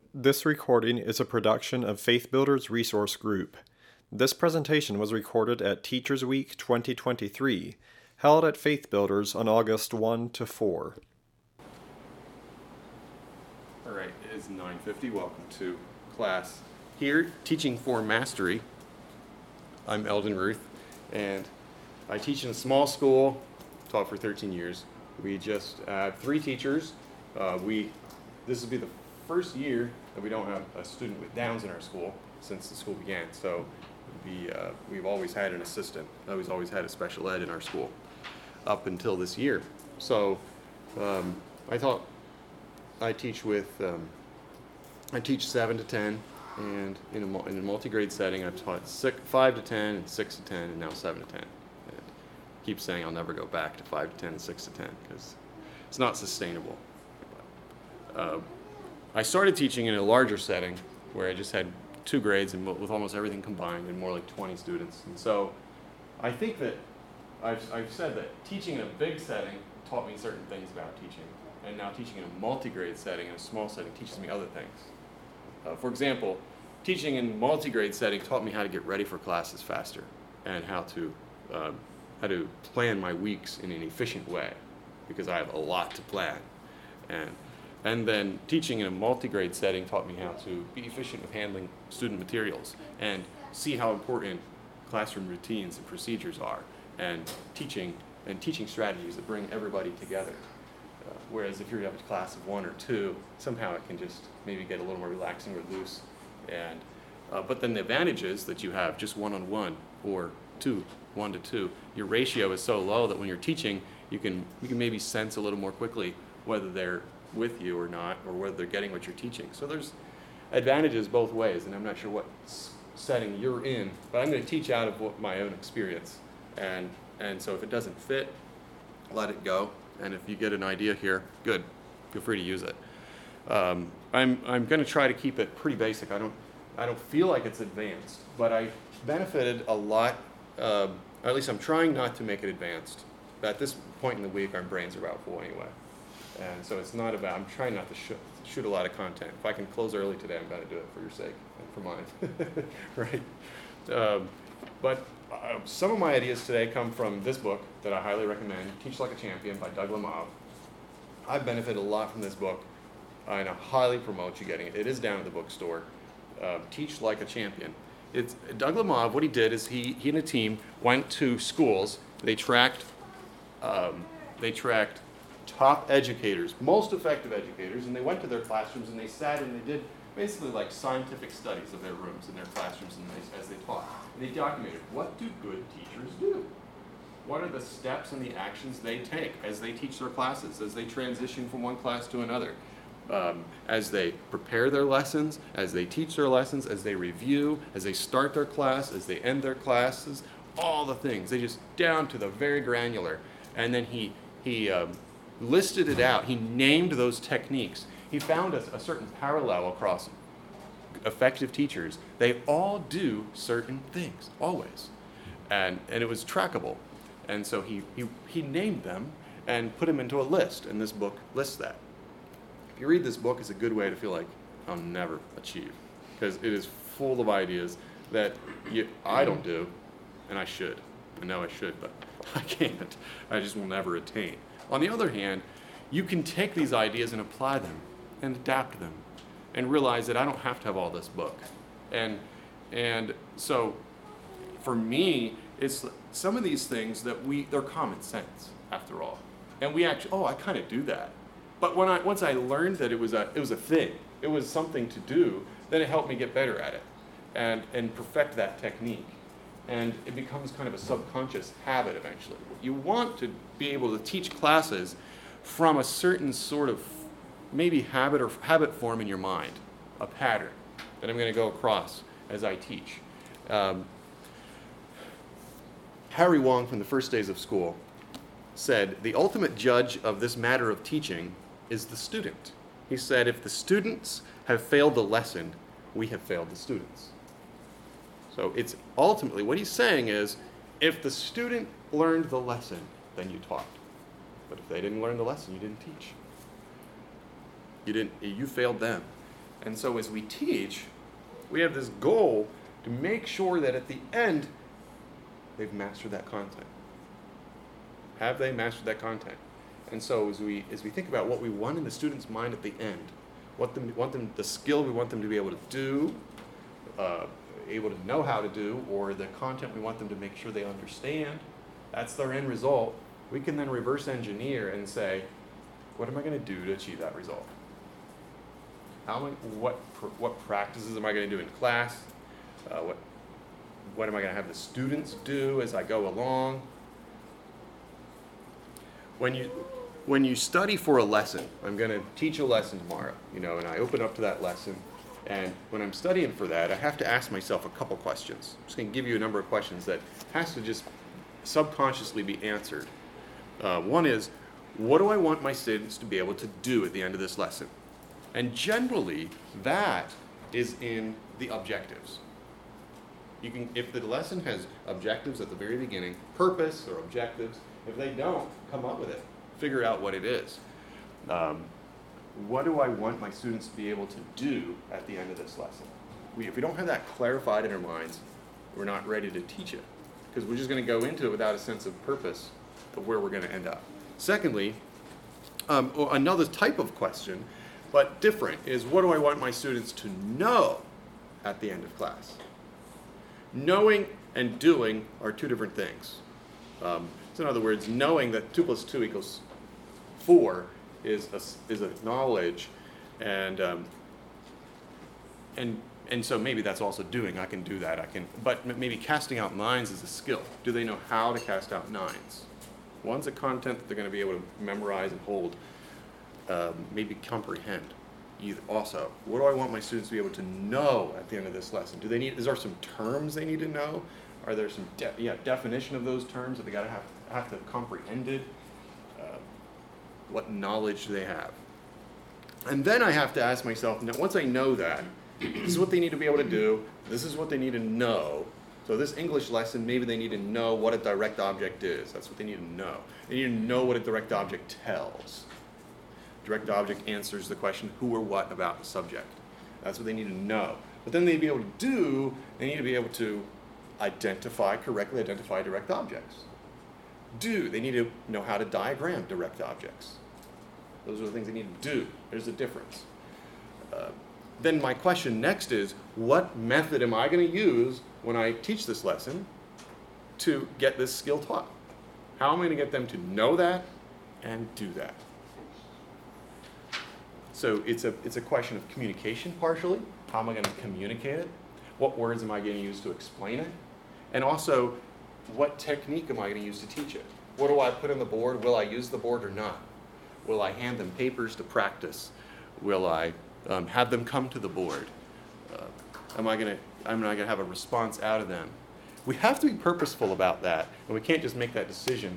This recording is a production of Faith Builders Resource Group. This presentation was recorded at Teachers Week 2023, held at Faith Builders on August 1 to 4. All right, it is 9:50. Welcome to class here, Teaching for Mastery. I'm Eldon Ruth, and I teach in a small school, taught for 13 years. We just have 3 teachers. This will be the first year that we don't have a student with Downs in our school since the school began. So we've always had an assistant. We've always had a special ed in our school up until this year. So I teach 7 to 10, and in a multi-grade setting, I've taught 5 to 10, and 6 to 10, and now 7 to 10. And I keep saying I'll never go back to 5 to 10 and 6 to 10 because it's not sustainable. I started teaching in a larger setting where I just had 2 grades and with almost everything combined and more like 20 students. And so I think that I've said that teaching in a big setting taught me certain things about teaching, and now teaching in a multi-grade setting, in a small setting, teaches me other things. For example, teaching in a multi-grade setting taught me how to get ready for classes faster and how to plan my weeks in an efficient way, because I have a lot to plan. And then teaching in a multi-grade setting taught me how to be efficient with handling student materials and see how important classroom routines and procedures are, and teaching strategies that bring everybody together. Whereas if you have a class of 1 or 2, somehow it can just maybe get a little more relaxing or loose. But then the advantage is that you have just 1-on-1 or 1 to 2. Your ratio is so low that when you're teaching, you can maybe sense a little more quickly whether they're with you or not, or whether they're getting what you're teaching. So there's advantages both ways, and I'm not sure what setting you're in, but I'm going to teach out of my own experience. And so if it doesn't fit, let it go. And if you get an idea here, good, feel free to use it. I'm going to try to keep it pretty basic. I don't feel like it's advanced, but I benefited a lot. Or at least I'm trying not to make it advanced. At this point in the week, our brains are about full anyway. And so it's not about, I'm trying not to shoot a lot of content. If I can close early today, I'm going to do it for your sake and for mine, right? But some of my ideas today come from this book that I highly recommend, Teach Like a Champion by Doug Lemov. I've benefited a lot from this book, and I highly promote you getting it. It is down at the bookstore. Teach Like a Champion. It's Doug Lemov. What he did is he and a team went to schools. They tracked top educators, most effective educators, and they went to their classrooms and they sat and they did basically like scientific studies of their rooms and their classrooms as they taught. And they documented, what do good teachers do? What are the steps and the actions they take as they teach their classes, as they transition from one class to another, as they prepare their lessons, as they teach their lessons, as they review, as they start their class, as they end their classes, all the things. They just down to the very granular. And then he listed it out. He named those techniques. He found a certain parallel across effective teachers. They all do certain things, always. And it was trackable. And so he named them and put them into a list, and this book lists that. If you read this book, it's a good way to feel like I'll never achieve, because it is full of ideas that I don't do, and I should. I know I should, but I can't. I just will never attain. On the other hand, you can take these ideas and apply them and adapt them and realize that I don't have to have all this book. And so for me, it's some of these things that they're common sense after all. And we actually, I kind of do that. But once I learned that it was a thing, it was something to do, then it helped me get better at it and perfect that technique. And it becomes kind of a subconscious habit eventually. You want to be able to teach classes from a certain sort of maybe habit form in your mind, a pattern that I'm going to go across as I teach. Harry Wong from the First Days of School said, the ultimate judge of this matter of teaching is the student. He said, if the students have failed the lesson, we have failed the students. So it's ultimately, what he's saying is, if the student learned the lesson, then you taught. But if they didn't learn the lesson, you didn't teach. You failed them. And so as we teach, we have this goal to make sure that at the end, they've mastered that content. Have they mastered that content? And so as we think about what we want in the student's mind at the end, the skill we want them to be able to do, able to know how to do, or the content we want them to make sure they understand, that's their end result. We can then reverse engineer and say, what am I going to do to achieve that result? What practices am I going to do in class? What am I going to have the students do as I go along? When you study for a lesson, I'm going to teach a lesson tomorrow, and I open up to that lesson, and when I'm studying for that, I have to ask myself a couple questions. I'm just going to give you a number of questions that has to just subconsciously be answered. One is, what do I want my students to be able to do at the end of this lesson? And generally, that is in the objectives. If the lesson has objectives at the very beginning, purpose or objectives, if they don't, come up with it. Figure out what it is. What do I want my students to be able to do at the end of this lesson? If we don't have that clarified in our minds, we're not ready to teach it, because we're just going to go into it without a sense of purpose of where we're going to end up. Secondly, another type of question, but different, is what do I want my students to know at the end of class? Knowing and doing are two different things. So in other words, knowing that 2 + 2 = 4 is a knowledge, and so maybe that's also doing. I can do that. But maybe casting out nines is a skill. Do they know how to cast out nines? One's a content that they're going to be able to memorize and hold, maybe comprehend. Also, what do I want my students to be able to know at the end of this lesson? Is there some terms they need to know? Are there some definition of those terms that they got to have to have comprehended? What knowledge do they have? And then I have to ask myself, now, once I know that, this is what they need to be able to do, this is what they need to know. So this English lesson, maybe they need to know what a direct object is. That's what they need to know. They need to know what a direct object tells. Direct object answers the question who or what about the subject. That's what they need to know. But then they need to be able to correctly identify direct objects. They need to know how to diagram direct objects. Those are the things they need to do. There's a difference. Then my question next is, what method am I going to use when I teach this lesson to get this skill taught? How am I going to get them to know that and do that? So it's a question of communication partially. How am I going to communicate it? What words am I going to use to explain it? And also, what technique am I going to use to teach it? What do I put on the board? Will I use the board or not? Will I hand them papers to practice? Will I have them come to the board? Am I going to have a response out of them? We have to be purposeful about that, and we can't just make that decision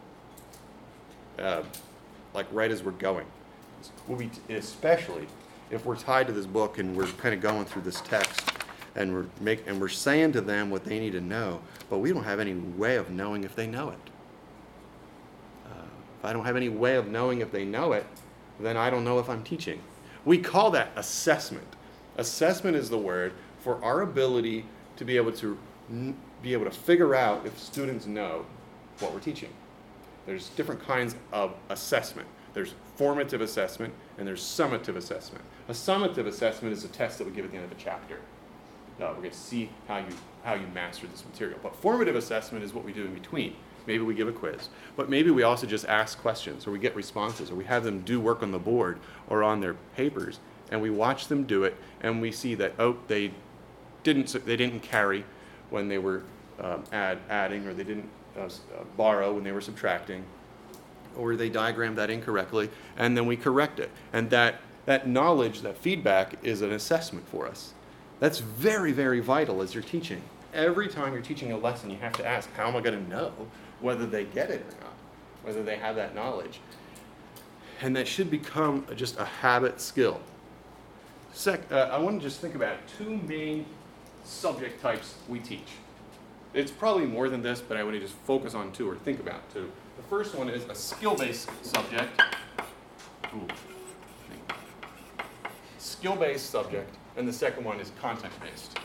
like right as we're going. Especially if we're tied to this book and we're kind of going through this text and we're saying to them what they need to know, but we don't have any way of knowing if they know it. If I don't have any way of knowing if they know it, then I don't know if I'm teaching. We call that assessment. Assessment is the word for our ability to be able to figure out if students know what we're teaching. There's different kinds of assessment. There's formative assessment and there's summative assessment. A summative assessment is a test that we give at the end of a chapter. We're going to see how you master this material. But formative assessment is what we do in between. Maybe we give a quiz, but maybe we also just ask questions, or we get responses, or we have them do work on the board or on their papers, and we watch them do it, and we see that they didn't carry when they were adding, or they didn't borrow when they were subtracting, or they diagrammed that incorrectly, and then we correct it. And that knowledge, that feedback, is an assessment for us. That's very, very vital as you're teaching. Every time you're teaching a lesson, you have to ask, how am I going to know whether they get it or not, whether they have that knowledge? And that should become just a habit skill. I want to just think about two main subject types we teach. It's probably more than this, but I want to just focus on two, or think about two. The first one is a skill-based subject. skill-based subject, and the second one is content-based.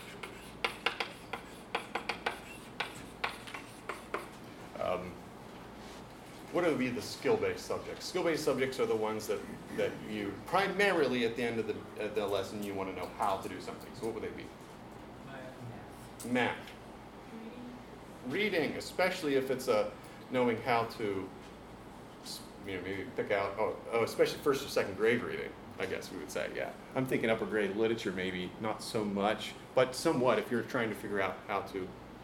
What would be the skill-based subjects? Skill-based subjects are the ones that you primarily at the end of the lesson you want to know how to do something. So what would they be? Math. Reading, especially if it's knowing how to, maybe pick out, especially first or second grade reading, I guess we would say, yeah. I'm thinking upper grade literature maybe, not so much, but somewhat if you're trying to figure out how to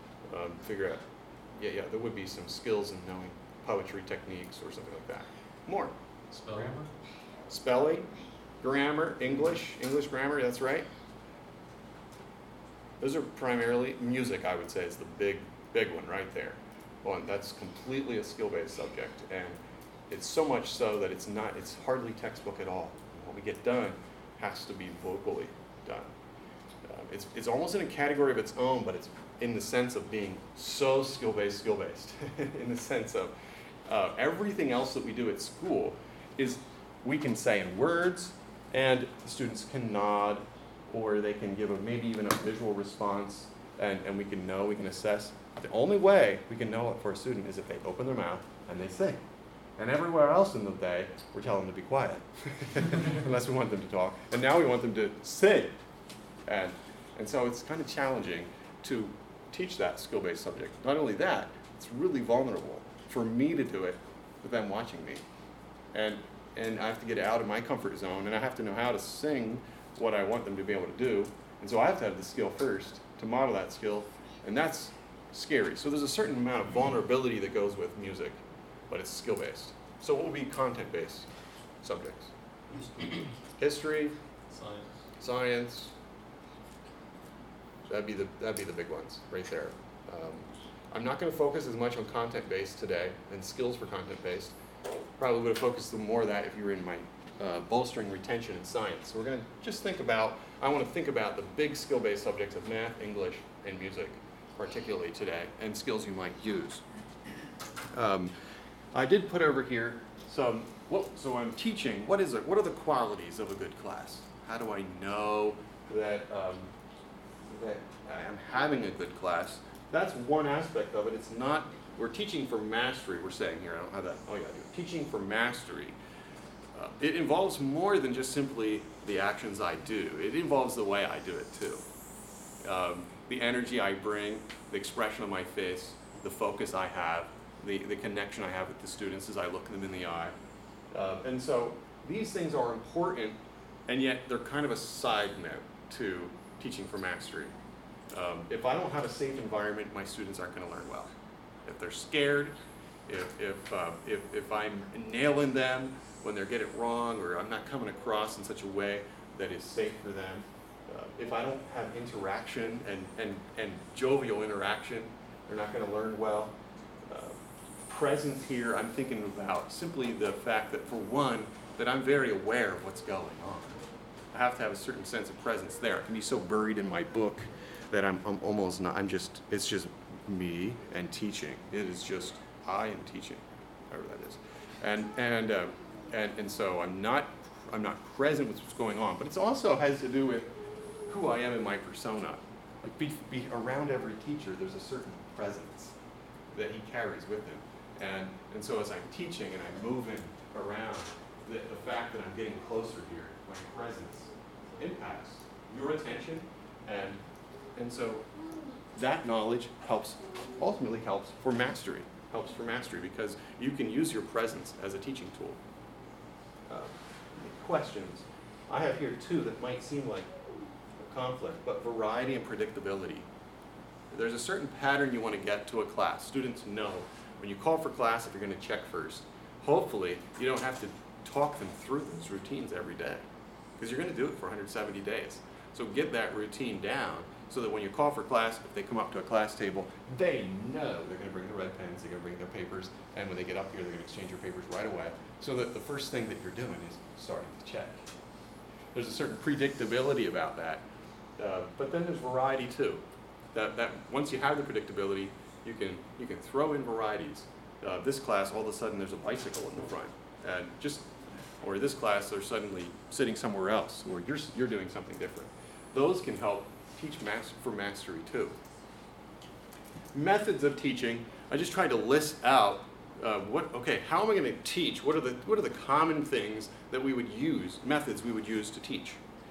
there would be some skills in knowing poetry techniques or something like that. More. Spelling, grammar, English grammar, that's right. Those are primarily music, I would say, is the big one right there. Well, that's completely a skill-based subject, and it's so much so that it's hardly textbook at all. What we get done has to be vocally done. It's almost in a category of its own, but it's in the sense of being so skill-based, in the sense of everything else that we do at school is we can say in words, and the students can nod, or they can give maybe even a visual response, and we can assess. The only way we can know it for a student is if they open their mouth and they sing. And everywhere else in the day, we're telling them to be quiet, unless we want them to talk. And now we want them to sing. And so it's kind of challenging to teach that skill-based subject. Not only that, it's really vulnerable for me to do it with them watching me. And I have to get out of my comfort zone, and I have to know how to sing what I want them to be able to do. And so I have to have the skill first to model that skill, and that's scary. So there's a certain amount of vulnerability that goes with music, but it's skill-based. So what would be content-based subjects? History, science. That'd be the big ones right there. I'm not going to focus as much on content-based today and skills for content-based. Probably would have focused more of that if you were in my bolstering retention in science. So we're going to just I want to think about the big skill-based subjects of math, English, and music, particularly today, and skills you might use. I did put over here so I'm teaching, what are the qualities of a good class? How do I know that I am having a good class? That's one aspect of it. It's not, we're teaching for mastery, we're saying here. I don't have that. Oh, yeah, I do. Teaching for mastery. It involves more than just simply the actions I do. It involves the way I do it, too. The energy I bring, the expression of my face, the focus I have, the connection I have with the students as I look them in the eye. And so these things are important, and yet they're kind of a side note to teaching for mastery. If I don't have a safe environment, my students aren't going to learn well. If they're scared, if I'm nailing them when they get it wrong, or I'm not coming across in such a way that is safe for them, if I don't have interaction and jovial interaction, they're not going to learn well. Presence here, I'm thinking about simply the fact that, for one, that I'm very aware of what's going on. I have to have a certain sense of presence there. I can be so buried in my book that I'm almost not, it's just me and teaching. It is just I am teaching, however that is. And so I'm not present with what's going on, but it also has to do with who I am in my persona. Like be around every teacher, there's a certain presence that he carries with him. And so as I'm teaching and I'm moving around, the fact that I'm getting closer here, my presence impacts your attention, and so that knowledge ultimately helps for mastery because you can use your presence as a teaching tool. Questions. I have here two that might seem like a conflict, but variety and predictability. There's a certain pattern you want to get to a class. Students know when you call for class if you're going to check first. Hopefully, you don't have to talk them through those routines every day because you're going to do it for 170 days. So get that routine down so that when you call for class, if they come up to a class table, they know they're going to bring their red pens, they're going to bring their papers, and when they get up here, they're going to exchange your papers right away. So that the first thing that you're doing is starting to check. There's a certain predictability about that, but then there's variety too. That once you have the predictability, you can throw in varieties. This class, all of a sudden, there's a bicycle in the front, and just or this class they're suddenly sitting somewhere else, or you're doing something different. Those can help teach for mastery too. Methods of teaching, I just tried to list out how am I going to teach? What are the common things that we would use, methods we would use to teach?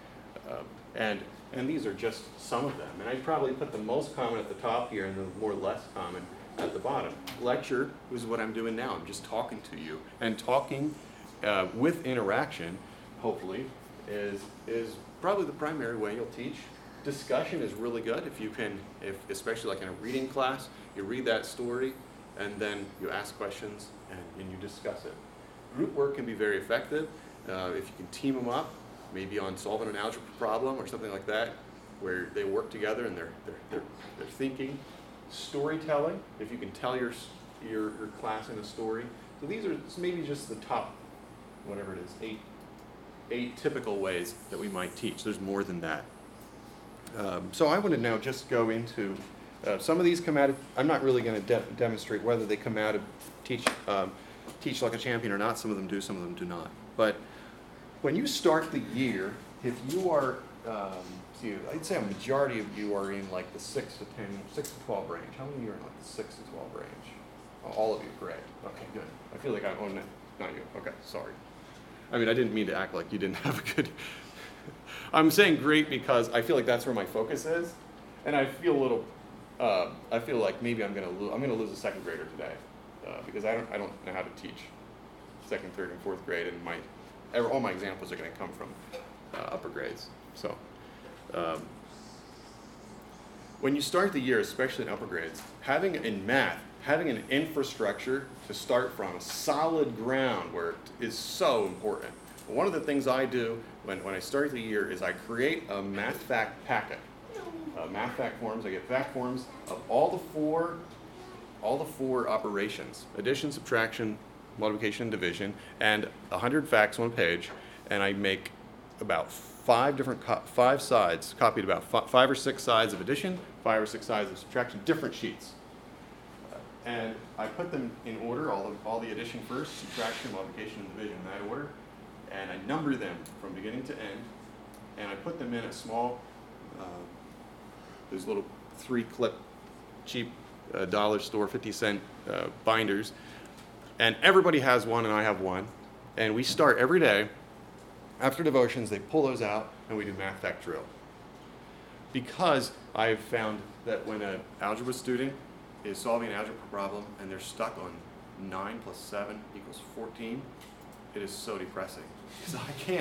And these are just some of them. And I'd probably put the most common at the top here and the more less common at the bottom. Lecture is what I'm doing now. I'm just talking to you. And talking with interaction, hopefully, is probably the primary way you'll teach. Discussion is really good if especially like in a reading class, you read that story and then you ask questions and you discuss it. Group work can be very effective if you can team them up, maybe on solving an algebra problem or something like that, where they work together and they're thinking. Storytelling, if you can tell your class in a story. So these are maybe just the top, whatever it is, eight typical ways that we might teach. There's more than that. So I want to now just go into some of these come out of, I'm not really going to demonstrate whether they come out of teach like a champion or not. Some of them do, some of them do not. But when you start the year, if you are, I'd say a majority of you are in like the 6 to 12 range. How many of you are in like the 6 to 12 range? Oh, all of you, great. Okay, good. I feel like not you. Okay, sorry. I mean, I didn't mean to act like you didn't have a good, I'm saying great because I feel like that's where my focus is. And I feel a little, I feel like maybe I'm gonna lose a second grader today because I don't know how to teach second, third, and fourth grade, and all my examples are going to come from upper grades. So when you start the year, especially in upper grades, having an infrastructure to start from, a solid ground work is so important. One of the things I do when I start the year is I create a math fact packet. Math fact forms. I get fact forms of all the four operations: addition, subtraction, multiplication, and division, and 100 facts on a page. And I make about five sides, copied about 5 or 6 sides of addition, 5 or 6 sides of subtraction, different sheets. And I put them in order, all the addition first, subtraction, multiplication, and division in that order. And I number them from beginning to end. And I put them in a small, those little 3-clip, cheap dollar store 50-cent binders. And everybody has one, and I have one. And we start every day. After devotions, they pull those out, and we do math fact drill. Because I've found that when an algebra student is solving an algebra problem and they're stuck on 9 plus 7 equals 14, it is so depressing. Because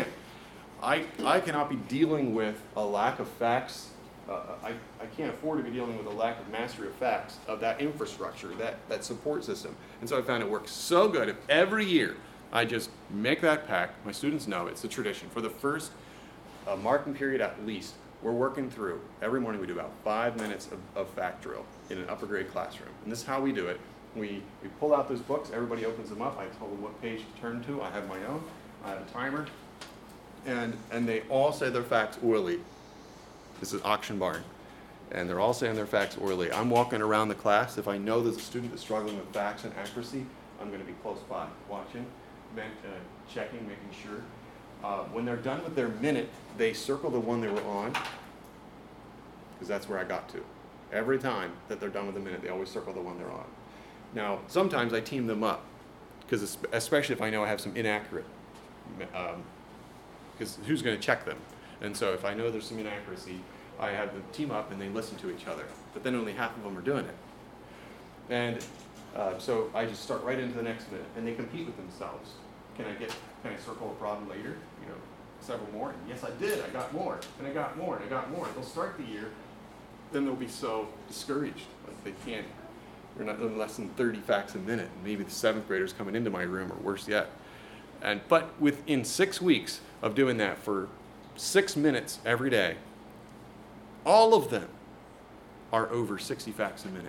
I cannot be dealing with a lack of facts. I can't afford to be dealing with a lack of mastery of facts, of that infrastructure, that support system. And so I found it works so good if every year I just make that pack. My students know it's a tradition. For the first marking period at least, we're working through. Every morning we do about 5 minutes of fact drill in an upper grade classroom. And this is how we do it. We pull out those books. Everybody opens them up. I tell them what page to turn to. I have my own. I have a timer. And they all say their facts orally. This is Auction Barn. And they're all saying their facts orally. I'm walking around the class. If I know there's a student that's struggling with facts and accuracy, I'm going to be close by, watching, checking, making sure. When they're done with their minute, they circle the one they were on, because that's where I got to. Every time that they're done with the minute, they always circle the one they're on. Now, sometimes I team them up, because especially if I know I have some inaccurate, because who's going to check them? And so if I know there's some inaccuracy, I have them team up and they listen to each other. But then only half of them are doing it. And so I just start right into the next minute, and they compete with themselves. Can I circle a problem later? Several more. And yes, I did. I got more, and I got more, and I got more. They'll start the year, then they'll be so discouraged, like they can't. They're not doing less than 30 facts a minute. Maybe the 7th graders coming into my room, or worse yet. But within 6 weeks of doing that for 6 minutes every day, all of them are over 60 facts a minute.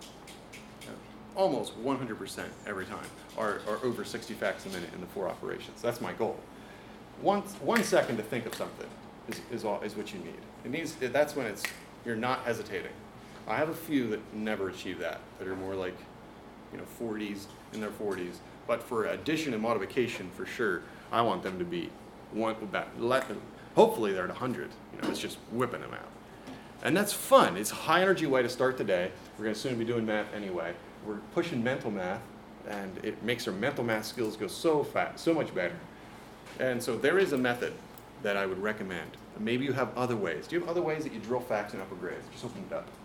Almost 100% every time are over 60 facts a minute in the 4 operations. That's my goal. 1 second to think of something is what you need. That's when you're not hesitating. I have a few that never achieve that are more like 40s, in their 40s. But for addition and multiplication, for sure, I want them to be hopefully they're at 100. It's just whipping them out. And that's fun. It's a high energy way to start the day. We're going to soon be doing math anyway. We're pushing mental math, and it makes our mental math skills go so fast, so much better. And so there is a method that I would recommend. Maybe you have other ways. Do you have other ways that you drill facts in upper grades? Just open it up.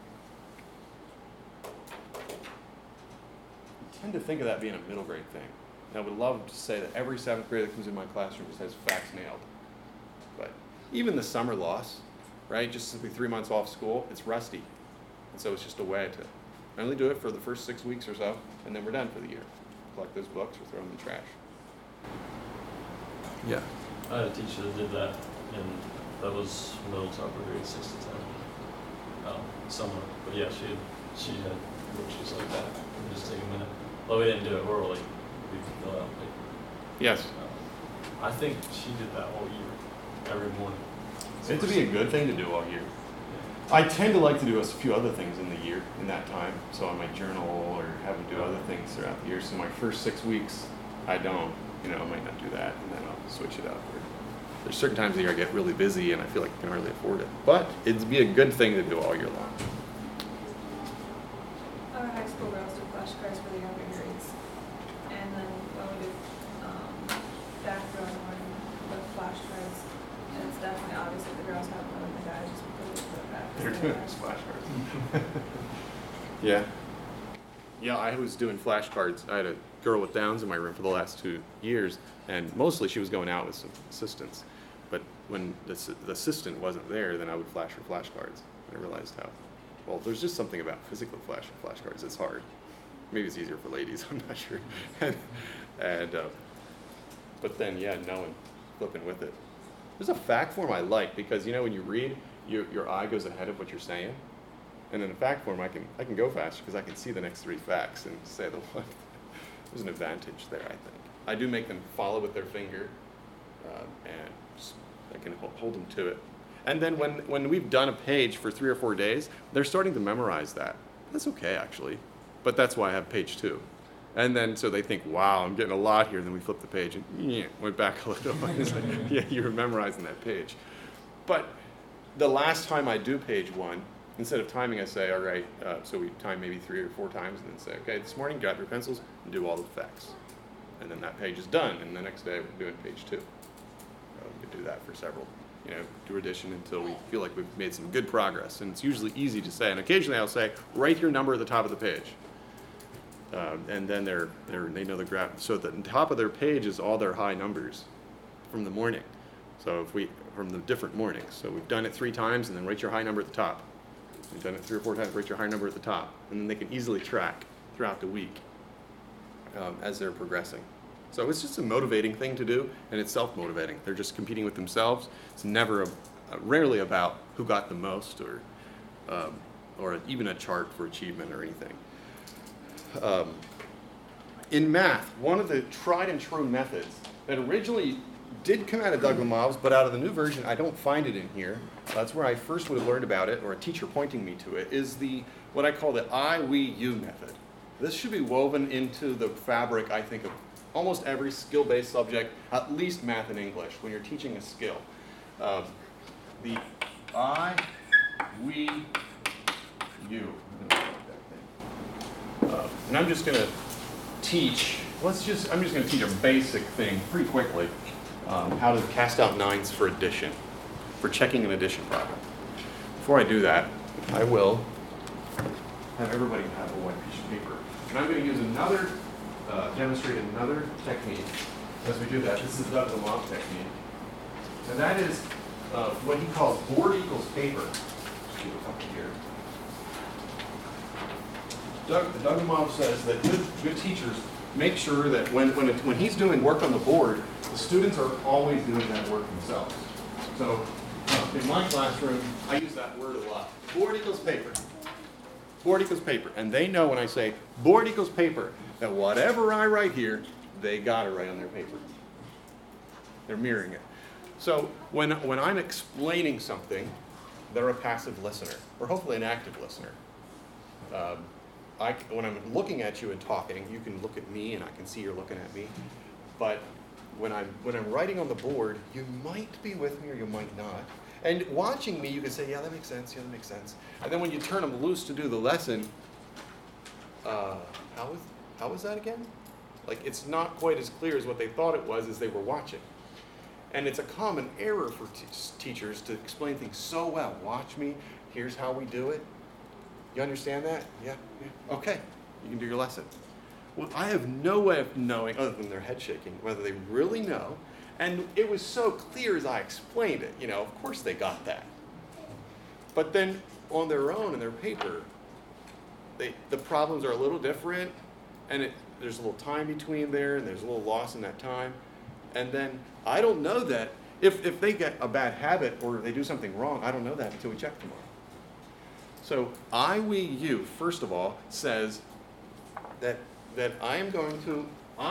I tend to think of that being a middle grade thing. And I would love to say that every 7th grader that comes in my classroom just has facts nailed. But even the summer loss, right? Just simply 3 months off school, it's rusty. And so it's just a way to only do it for the first 6 weeks or so, and then we're done for the year. Collect those books or throw them in the trash. Yeah. I had a teacher that did that, and that was middle to upper grade, 6 to 10. Somewhat. But yeah, she had worksheets like that. It just take a minute. Well, we didn't do it orally. We could fill out paper. Yes. I think she did that all year, every morning. So it's to be a good thing to do all year. Yeah. I tend to like to do a few other things in the year, in that time. So I might journal or have them do other things throughout the year. So my first 6 weeks, I don't. I might not do that, and then I'll switch it up. There's certain times of the year I get really busy, and I feel like I can hardly afford it. But it'd be a good thing to do all year long. Our high school girls do flashcards for the younger grades, and then when we do background learning with flashcards, and it's definitely obvious that the girls have more than the guys just because they put it back. They're doing flashcards. Yeah. Yeah, I was doing flashcards. I had a girl with Downs in my room for the last 2 years, and mostly she was going out with some assistants. But when the assistant wasn't there, then I would flash her flashcards. And I realized well, there's just something about physically flashing flashcards that's hard. Maybe it's easier for ladies, I'm not sure. But then, yeah, knowing, flipping with it. There's a fact form I like because, when you read, your eye goes ahead of what you're saying. And in a fact form, I can go faster because I can see the next 3 facts and say the one. There's an advantage there, I think. I do make them follow with their finger, and I can hold them to it. And then when we've done a page for 3 or 4 days, they're starting to memorize that. That's okay, actually. But that's why I have page 2. And then so they think, wow, I'm getting a lot here. And then we flip the page and went back a little. It's like, yeah, you were memorizing that page. But the last time I do page 1, instead of timing, I say, all right, so we time maybe 3 or 4 times and then say, okay, this morning, grab your pencils and do all the facts. And then that page is done, and the next day we're doing page 2. We could do that for several, do addition until we feel like we've made some good progress. And it's usually easy to say, and occasionally I'll say, write your number at the top of the page. And then they know the graph. So at the top of their page is all their high numbers from the morning. So from the different mornings. So we've done it 3 times, and then write your high number at the top. We've done it 3 or 4 times, write your high number at the top. And then they can easily track throughout the week as they're progressing. So it's just a motivating thing to do, and it's self-motivating. They're just competing with themselves. It's never, rarely about who got the most or even a chart for achievement or anything. In math, one of the tried and true methods that originally did come out of Doug Lemavre's, but out of the new version, I don't find it in here. That's where I first would have learned about it, or a teacher pointing me to it, is what I call the I, we, you method. This should be woven into the fabric, I think, of almost every skill-based subject, at least math and English, when you're teaching a skill. The I, we, you. And I'm just going to teach, I'm just going to teach a basic thing pretty quickly, how to cast out 9s for addition, for checking an addition problem. Before I do that, I will have everybody have a white piece of paper. And I'm going to use demonstrate another technique as we do that. This is Doug Lemavre technique. And that is what he calls board equals paper. Let's do a couple here. Doug Lemavre says that good teachers make sure that when he's doing work on the board, the students are always doing that work themselves. So in my classroom, I use that word a lot. Board equals paper. Board equals paper. And they know when I say board equals paper, that whatever I write here, they got to write on their paper. They're mirroring it. So when I'm explaining something, they're a passive listener, or hopefully an active listener. When I'm looking at you and talking, you can look at me and I can see you're looking at me. But when I'm writing on the board, you might be with me or you might not. And watching me, you can say, yeah, that makes sense, yeah, that makes sense. And then when you turn them loose to do the lesson, how was that again? Like, it's not quite as clear as what they thought it was as they were watching. And it's a common error for teachers to explain things so well. Watch me, here's how we do it. You understand that? Yeah. Okay, you can do your lesson. Well, I have no way of knowing, other than their head shaking, whether they really know. And it was so clear as I explained it, of course they got that. But then on their own in their paper, the problems are a little different, and there's a little time between there, and there's a little loss in that time. And then I don't know that. If they get a bad habit or they do something wrong, I don't know that until we check tomorrow. So I, we, you, first of all, says that I'm going to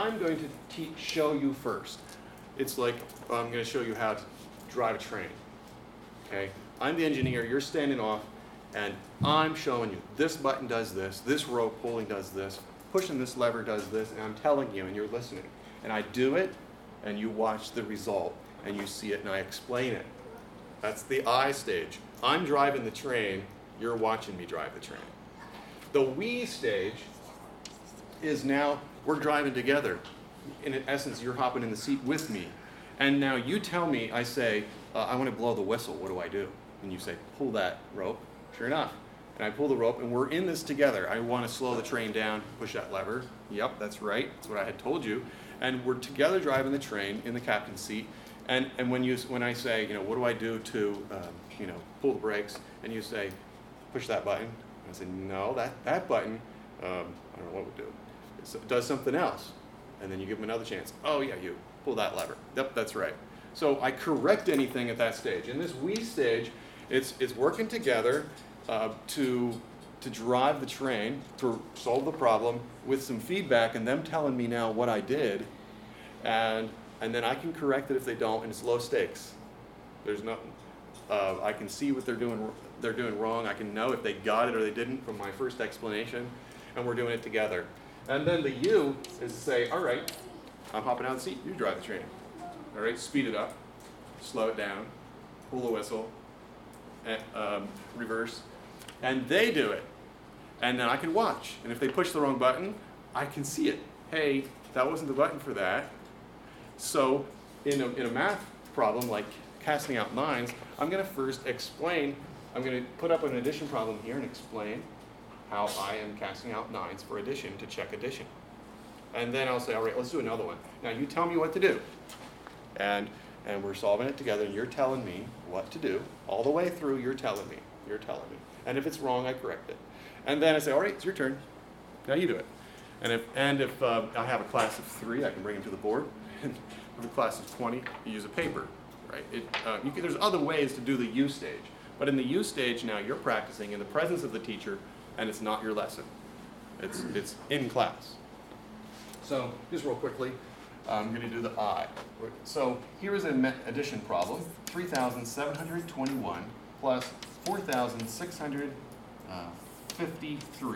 show you first. It's like I'm going to show you how to drive a train. Okay? I'm the engineer, you're standing off, and I'm showing you this button does this rope pulling does this, pushing this lever does this, and I'm telling you, and you're listening. And I do it, and you watch the result, and you see it, and I explain it. That's the I stage. I'm driving the train, you're watching me drive the train. The we stage is now we're driving together. In essence, you're hopping in the seat with me. And now you tell me, I say, I want to blow the whistle, what do I do? And you say, pull that rope. Sure enough. And I pull the rope, and we're in this together. I want to slow the train down, push that lever. Yep, that's right. That's what I had told you. And we're together driving the train in the captain's seat. And when I say, what do I do to, pull the brakes? And you say, push that button. And I say, no, that button, I don't know what it would do. It does something else. And then you give them another chance. Oh, yeah, you pull that lever. Yep, that's right. So I correct anything at that stage. In this we stage, it's working together to drive the train, to solve the problem with some feedback and them telling me now what I did. And then I can correct it if they don't, and it's low stakes. There's nothing. I can see what they're doing wrong. I can know if they got it or they didn't from my first explanation, and we're doing it together. And then the you is to say, all right, I'm hopping out of the seat, you drive the train. All right, speed it up, slow it down, pull the whistle, reverse, and they do it. And then I can watch, and if they push the wrong button, I can see it. Hey, that wasn't the button for that. So in a math problem like casting out nines, I'm going to first explain, I'm going to put up an addition problem here and explain how I am casting out nines for addition to check addition. And then I'll say, all right, let's do another one. Now you tell me what to do. And we're solving it together, and you're telling me what to do. All the way through, you're telling me. And if it's wrong, I correct it. And then I say, all right, it's your turn. Now you do it. And if I have a class of 3, I can bring them to the board. And if a class of 20, you use a paper, right? There's other ways to do the you stage. But in the you stage now, you're practicing in the presence of the teacher, and it's not your lesson. It's in class. So just real quickly, I'm going to do the I. So here is an addition problem. 3,721 plus 4,653.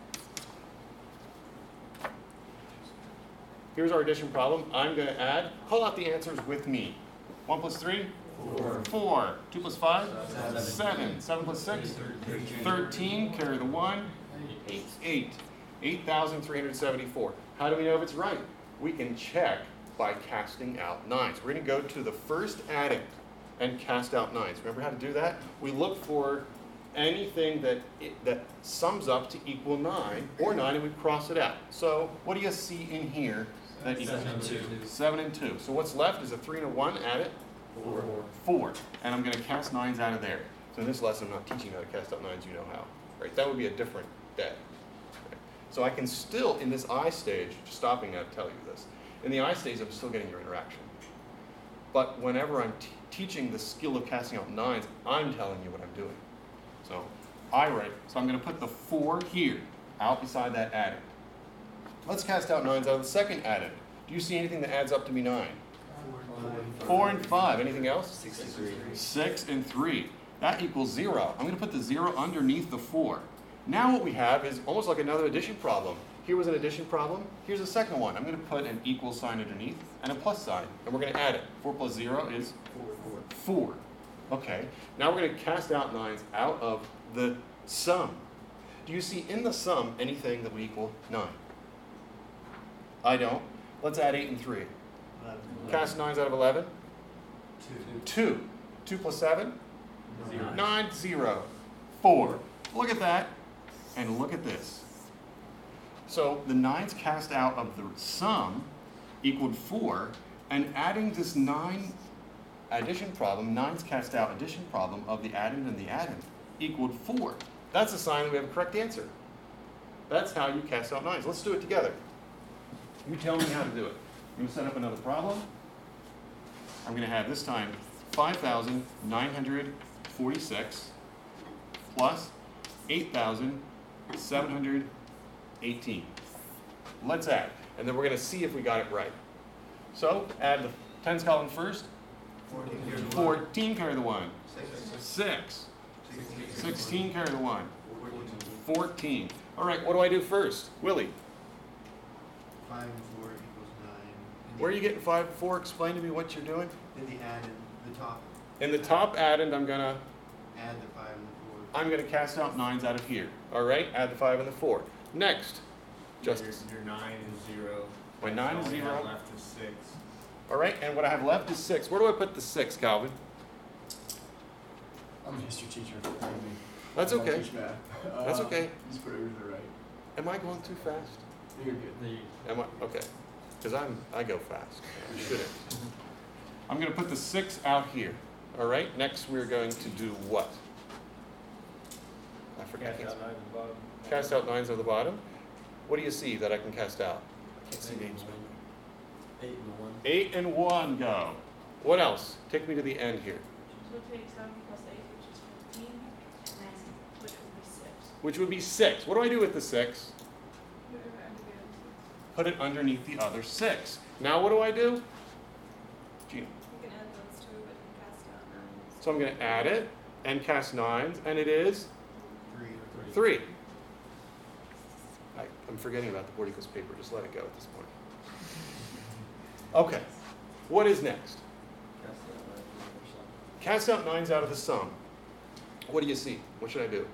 Here's our addition problem. I'm going to add. Call out the answers with me. 1 plus 3? 4. 2 plus 5? 7. 7 plus 6? 13. Carry the 1. 8. 8,374. How do we know if it's right? We can check by casting out nines. We're going to go to the first addict and cast out nines. Remember how to do that? We look for anything that sums up to equal 9 or 9, and we cross it out. So what do you see in here? 7 and 2. 7 and 2. So what's left is a 3 and a 1. Add it. 4. And I'm going to cast nines out of there. So in this lesson, I'm not teaching how to cast out nines. You know how, right? That would be a different day. Okay. So I can still, in this I stage, just stopping now to tell you this, in the I stage, I'm still getting your interaction. But whenever I'm teaching the skill of casting out nines, I'm telling you what I'm doing. So I'm going to put the 4 here, out beside that addict. Let's cast out nines out of the second addict. Do you see anything that adds up to be 9? 4 and 5. Anything else? 6 and 3. That equals 0. I'm going to put the 0 underneath the 4. Now what we have is almost like another addition problem. Here was an addition problem. Here's a second one. I'm going to put an equal sign underneath and a plus sign, and we're going to add it. 4 plus 0 is 4. Okay, now we're going to cast out 9s out of the sum. Do you see in the sum anything that would equal 9? I don't. Let's add 8 and 3. Cast 9s out of 11? 2. 2 plus 7? 9, 0. 4. Look at that, and look at this. So the 9s cast out of the sum equaled 4, and adding this 9 addition problem, 9s cast out addition problem of the addend and the addend equaled 4. That's a sign that we have a correct answer. That's how you cast out 9s. Let's do it together. You tell me how to do it. I'm going to set up another problem. I'm going to have this time 5,946 plus 8,718. Let's add, and then we're going to see if we got it right. So add the tens column first. 14 carry the 1. 6. 16 carry the 1. 14. All right, what do I do first? Willie. 5 and 4 equals 9. Where are you getting 5 and 4? Explain to me what you're doing. In the addend, the top. In the top addend, I'm going to Add the 5 and the 4. I'm going to cast out 9s out of here. All right, add the 5 and the 4. Next, Justice. Your 9 is 0. My 9 is All you 0. have left is 6. All right, and what I have left is 6. Where do I put the 6, Calvin? I'm a history teacher. That's okay. Teach math. That's okay. Just put it to the right. Am I going too fast? You're good. Am I? Okay. Because I go fast. I shouldn't. I'm going to put the 6 out here. All right, next we're going to do what? I forgot. Cast out 9s on the bottom. What do you see that I can cast out? I can't see names. 8 and 1. 8 and 1 go. What else? Take me to the end here. So take 7 plus 8, which is 15, which would be 6. Which would be 6. What do I do with the 6? Put it under the other 6. Put it underneath the other 6. Now what do I do? Gina. You can add those two, but you cast out 9s. So I'm going to add it and cast 9s, and it is 3. 3. I'm forgetting about the Porticos paper. Just let it go at this point. Okay. What is next? Cast out 9s out of the sum. What do you see? What should I do?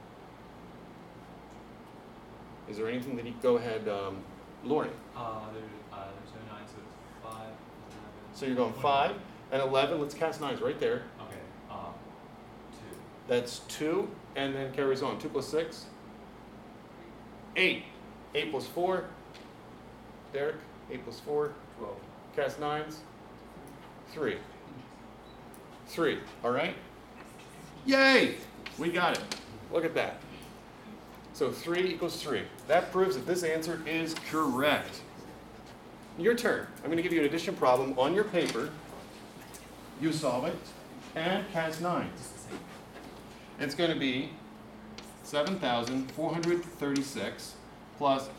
Is there anything that you go ahead, Lori? There's no 9, so it's 5, 11. So you're going 5 and 11. Let's cast 9s right there. Okay, 2. That's 2, and then carries on. 2 plus 6? 8. 8 plus 4? Derek? 8 plus 4? 12. Cast 9s? 3. 3. All right? Yay! We got it. Look at that. So 3 equals 3. That proves that this answer is correct. Your turn. I'm going to give you an addition problem on your paper. You solve it and cast 9s. It's going to be 7,436 plus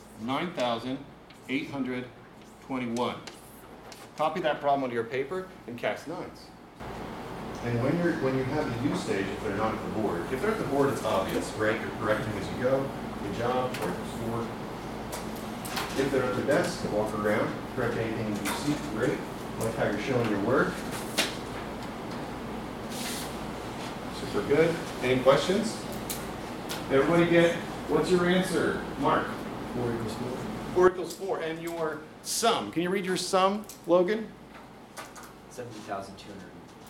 9,821. Copy that problem onto your paper and cast 9s. And when you have the use stage, if they're not at the board, if they're at the board, it's obvious, right? You're correcting as you go. Good job. Or forward. If they're at the desk, walk around, correct anything you see. Great. Like how you're showing your work. Super good. Any questions? Everybody get, what's your answer? Mark. 4 equals 4. 4 equals 4. And your sum. Can you read your sum, Logan? 17,257.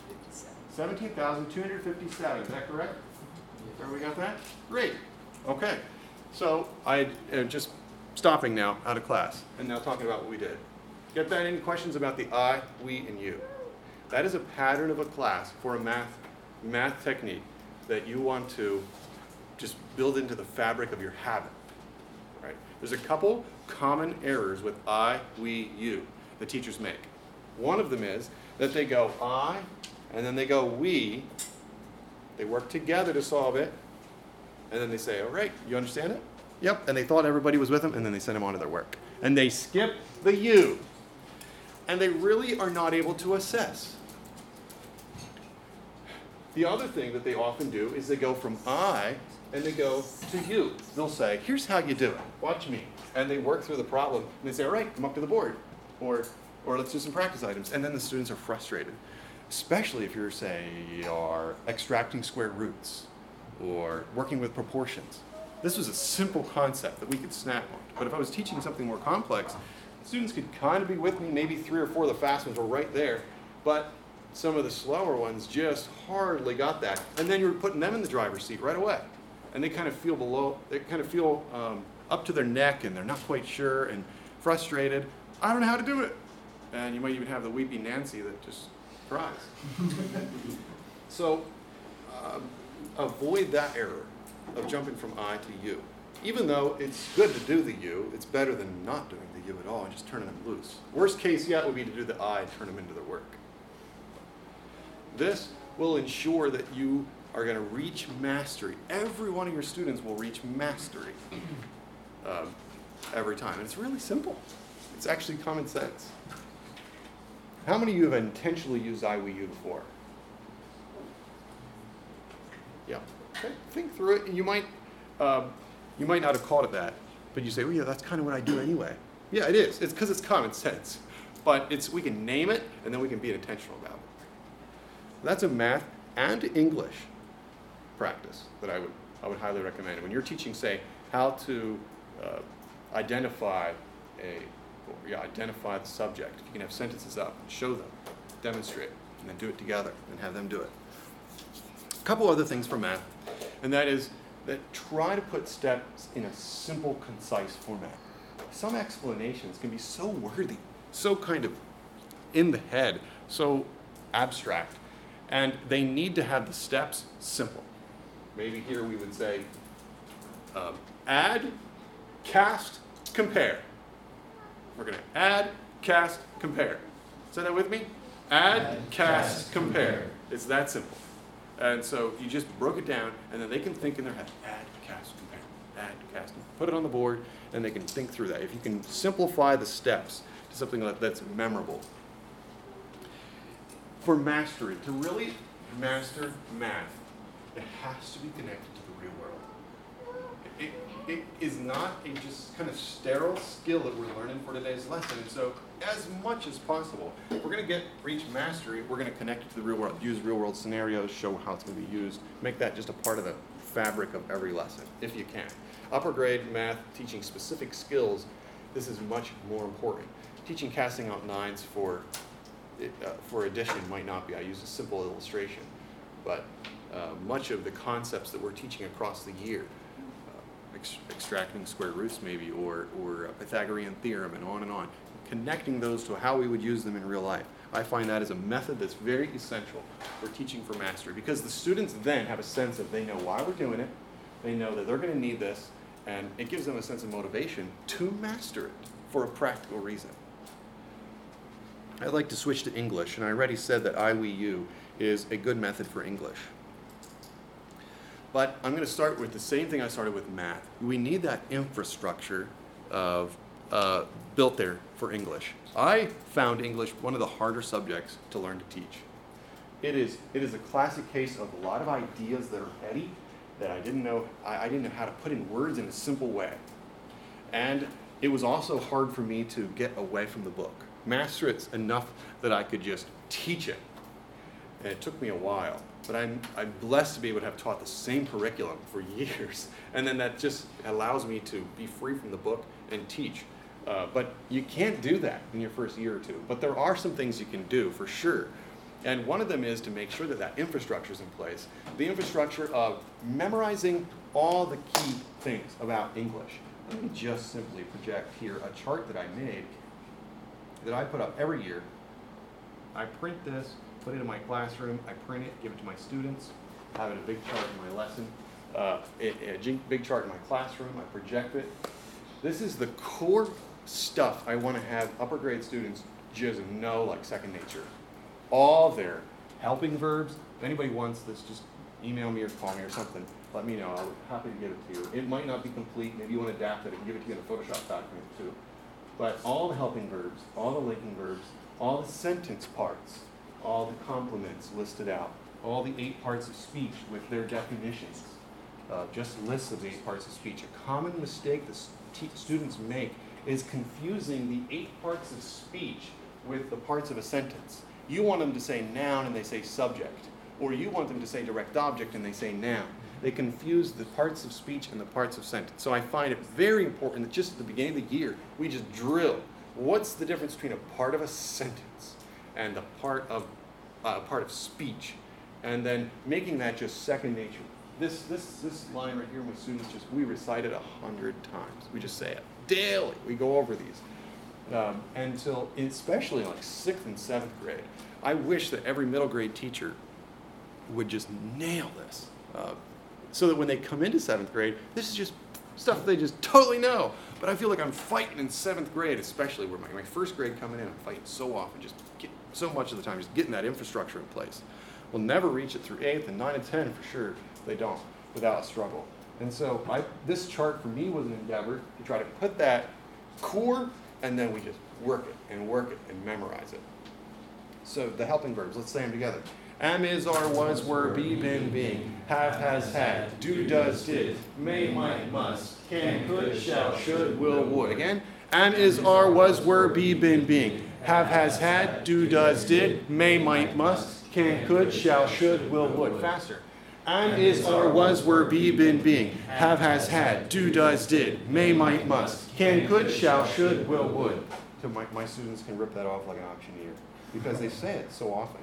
17,257. Is that correct? Everybody got that? Great. Okay. So I just stopping now out of class and now talking about what we did. Get that? Any questions about the I, we, and you? That is a pattern of a class for a math technique that you want to just build into the fabric of your habit. Right? There's a couple common errors with I, we, you that teachers make. One of them is that they go I, and then they go we. They work together to solve it, and then they say, all right, you understand it? Yep, and they thought everybody was with them, and then they send them on to their work. And they skip the you. And they really are not able to assess. The other thing that they often do is they go from I and they go to you. They'll say, here's how you do it. Watch me. And they work through the problem and they say, all right, come up to the board. Or let's do some practice items. And then the students are frustrated. Especially if you're, say, are extracting square roots or working with proportions. This was a simple concept that we could snap on. But if I was teaching something more complex, students could kind of be with me. Maybe 3 or 4 of the fast ones were right there. But some of the slower ones just hardly got that. And then you're putting them in the driver's seat right away. And they kind of feel up to their neck and they're not quite sure and frustrated. I don't know how to do it. And you might even have the weepy Nancy that just cries. So avoid that error of jumping from I to you. Even though it's good to do the you, it's better than not doing the you at all and just turning them loose. Worst case yet would be to do the I and turn them into their work. This will ensure that you are going to reach mastery. Every one of your students will reach mastery every time. And it's really simple. It's actually common sense. How many of you have intentionally used I, we, you before? Yeah. Okay. Think through it. And you might not have called it that, but you say, well, yeah, that's kind of what I do anyway. Yeah, it is. It's because it's common sense. But we can name it, and then we can be intentional about it. That's a math and English practice that I would highly recommend. When you're teaching, say, how to identify the subject, you can have sentences up and show them, demonstrate, and then do it together and have them do it. A couple other things for math, and that is that try to put steps in a simple, concise format. Some explanations can be so wordy, so kind of in the head, so abstract, and they need to have the steps simple. Maybe here we would say, add, cast, compare. We're going to add, cast, compare. Say that with me? Add, cast, compare. It's that simple. And so you just broke it down, and then they can think in their head, add, cast, compare, add, cast, put it on the board, and they can think through that. If you can simplify the steps to something that's memorable. For mastery, to really master math, it has to be connected to the real world. It is not a just kind of sterile skill that we're learning for today's lesson. And so as much as possible, if we're going to reach mastery, we're going to connect it to the real world, use real world scenarios, show how it's going to be used, make that just a part of the fabric of every lesson, if you can. Upper grade math, teaching specific skills, this is much more important. Teaching casting out nines for addition might not be. I use a simple illustration, but much of the concepts that we're teaching across the year, extracting square roots maybe, or a Pythagorean theorem, and on, connecting those to how we would use them in real life. I find that is a method that's very essential for teaching for mastery, because the students then have a sense of they know why we're doing it, they know that they're going to need this, and it gives them a sense of motivation to master it for a practical reason. I'd like to switch to English, and I already said that I, we, you is a good method for English. But I'm going to start with the same thing I started with math. We need that infrastructure of built there for English. I found English one of the harder subjects to learn to teach. It is a classic case of a lot of ideas that are heady that I didn't know how to put in words in a simple way. And it was also hard for me to get away from the book. Master it enough that I could just teach it. And it took me a while. But I'm blessed to be able to have taught the same curriculum for years. And then that just allows me to be free from the book and teach. But you can't do that in your first year or two. But there are some things you can do for sure. And one of them is to make sure that that infrastructure is in place. The infrastructure of memorizing all the key things about English. Let me just simply project here a chart that I made that I put up every year. I print this, put it in my classroom, I print it, give it to my students, have it a big chart in my lesson, a big chart in my classroom, I project it. This is the core stuff I want to have upper grade students just know like second nature. All their helping verbs. If anybody wants this, just email me or call me or something. Let me know. I'll be happy to give it to you. It might not be complete. Maybe you want to adapt it and give it to you in a Photoshop document too. But all the helping verbs, all the linking verbs, all the sentence parts, all the complements listed out. all the 8 parts of speech with their definitions. Just lists of the 8 parts of speech. A common mistake that students make is confusing the 8 parts of speech with the parts of a sentence. You want them to say noun and they say subject, or you want them to say direct object and they say noun. They confuse the parts of speech and the parts of sentence. So I find it very important that just at the beginning of the year, we just drill. What's the difference between a part of a sentence and a part of speech? And then making that just second nature. This line right here with students, we recite it 100 times. We just say it daily. We go over these. Until, especially like 6th and 7th grade. I wish that every middle grade teacher would just nail this. So that when they come into 7th grade, this is just stuff they just totally know. But I feel like I'm fighting in 7th grade, especially where my 1st grade coming in, I'm fighting so often, just so much of the time, just getting that infrastructure in place. We'll never reach it through 8th and 9 and 10 for sure. They don't, without a struggle. And so this chart for me was an endeavor to try to put that core, and then we just work it and memorize it. So the helping verbs, let's say them together. Am, is, are, was, were, be, been, being, have, has, had, do, does, did, may, might, must, can, could, shall, should, will, would. Again, am, is, are, was, were, be, been, being, have, has, had, do, does, did, may, might, must, can, could, shall, should, will, would. Faster. Am, is, are, was, were, be, been, being, have, has, had, do, does, did, may, might, must, can, could, shall, should, will, would. So my students can rip that off like an auctioneer because they say it so often.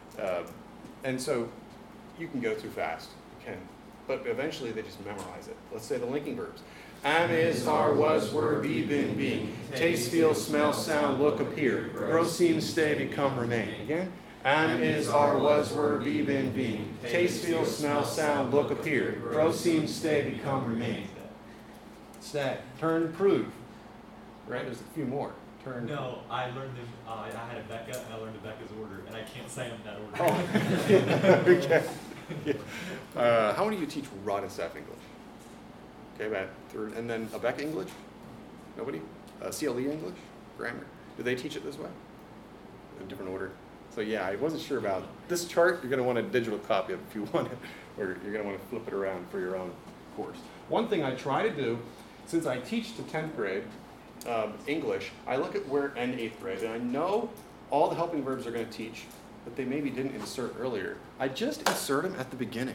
And so you can go too fast, you can, but eventually they just memorize it. Let's say the linking verbs. Am, is, are, was, were, be, been, being, taste, feel, smell, sound, look, appear, grow, seem, stay, become, remain. Again. Am, is, are, was, were, be, been, being, taste, feel, smell, sound, look, appear, grow, seem, stay, become, remain. Stay, turn, prove. Right, there's a few more. No, I learned them. I had a Becca, and I learned a Becca's order, and I can't say them in that order. Oh, okay. Yeah. How many of you teach Rod and Staff English? Okay, about third, and then a Becca English? Nobody? CLE English? Grammar? Do they teach it this way? In a different order? So yeah, I wasn't sure about this chart. You're going to want a digital copy of it if you want it, or you're going to want to flip it around for your own course. One thing I try to do, since I teach to 10th grade, English, I look at where in 8th grade, and I know all the helping verbs are going to teach, but they maybe didn't insert earlier. I just insert them at the beginning.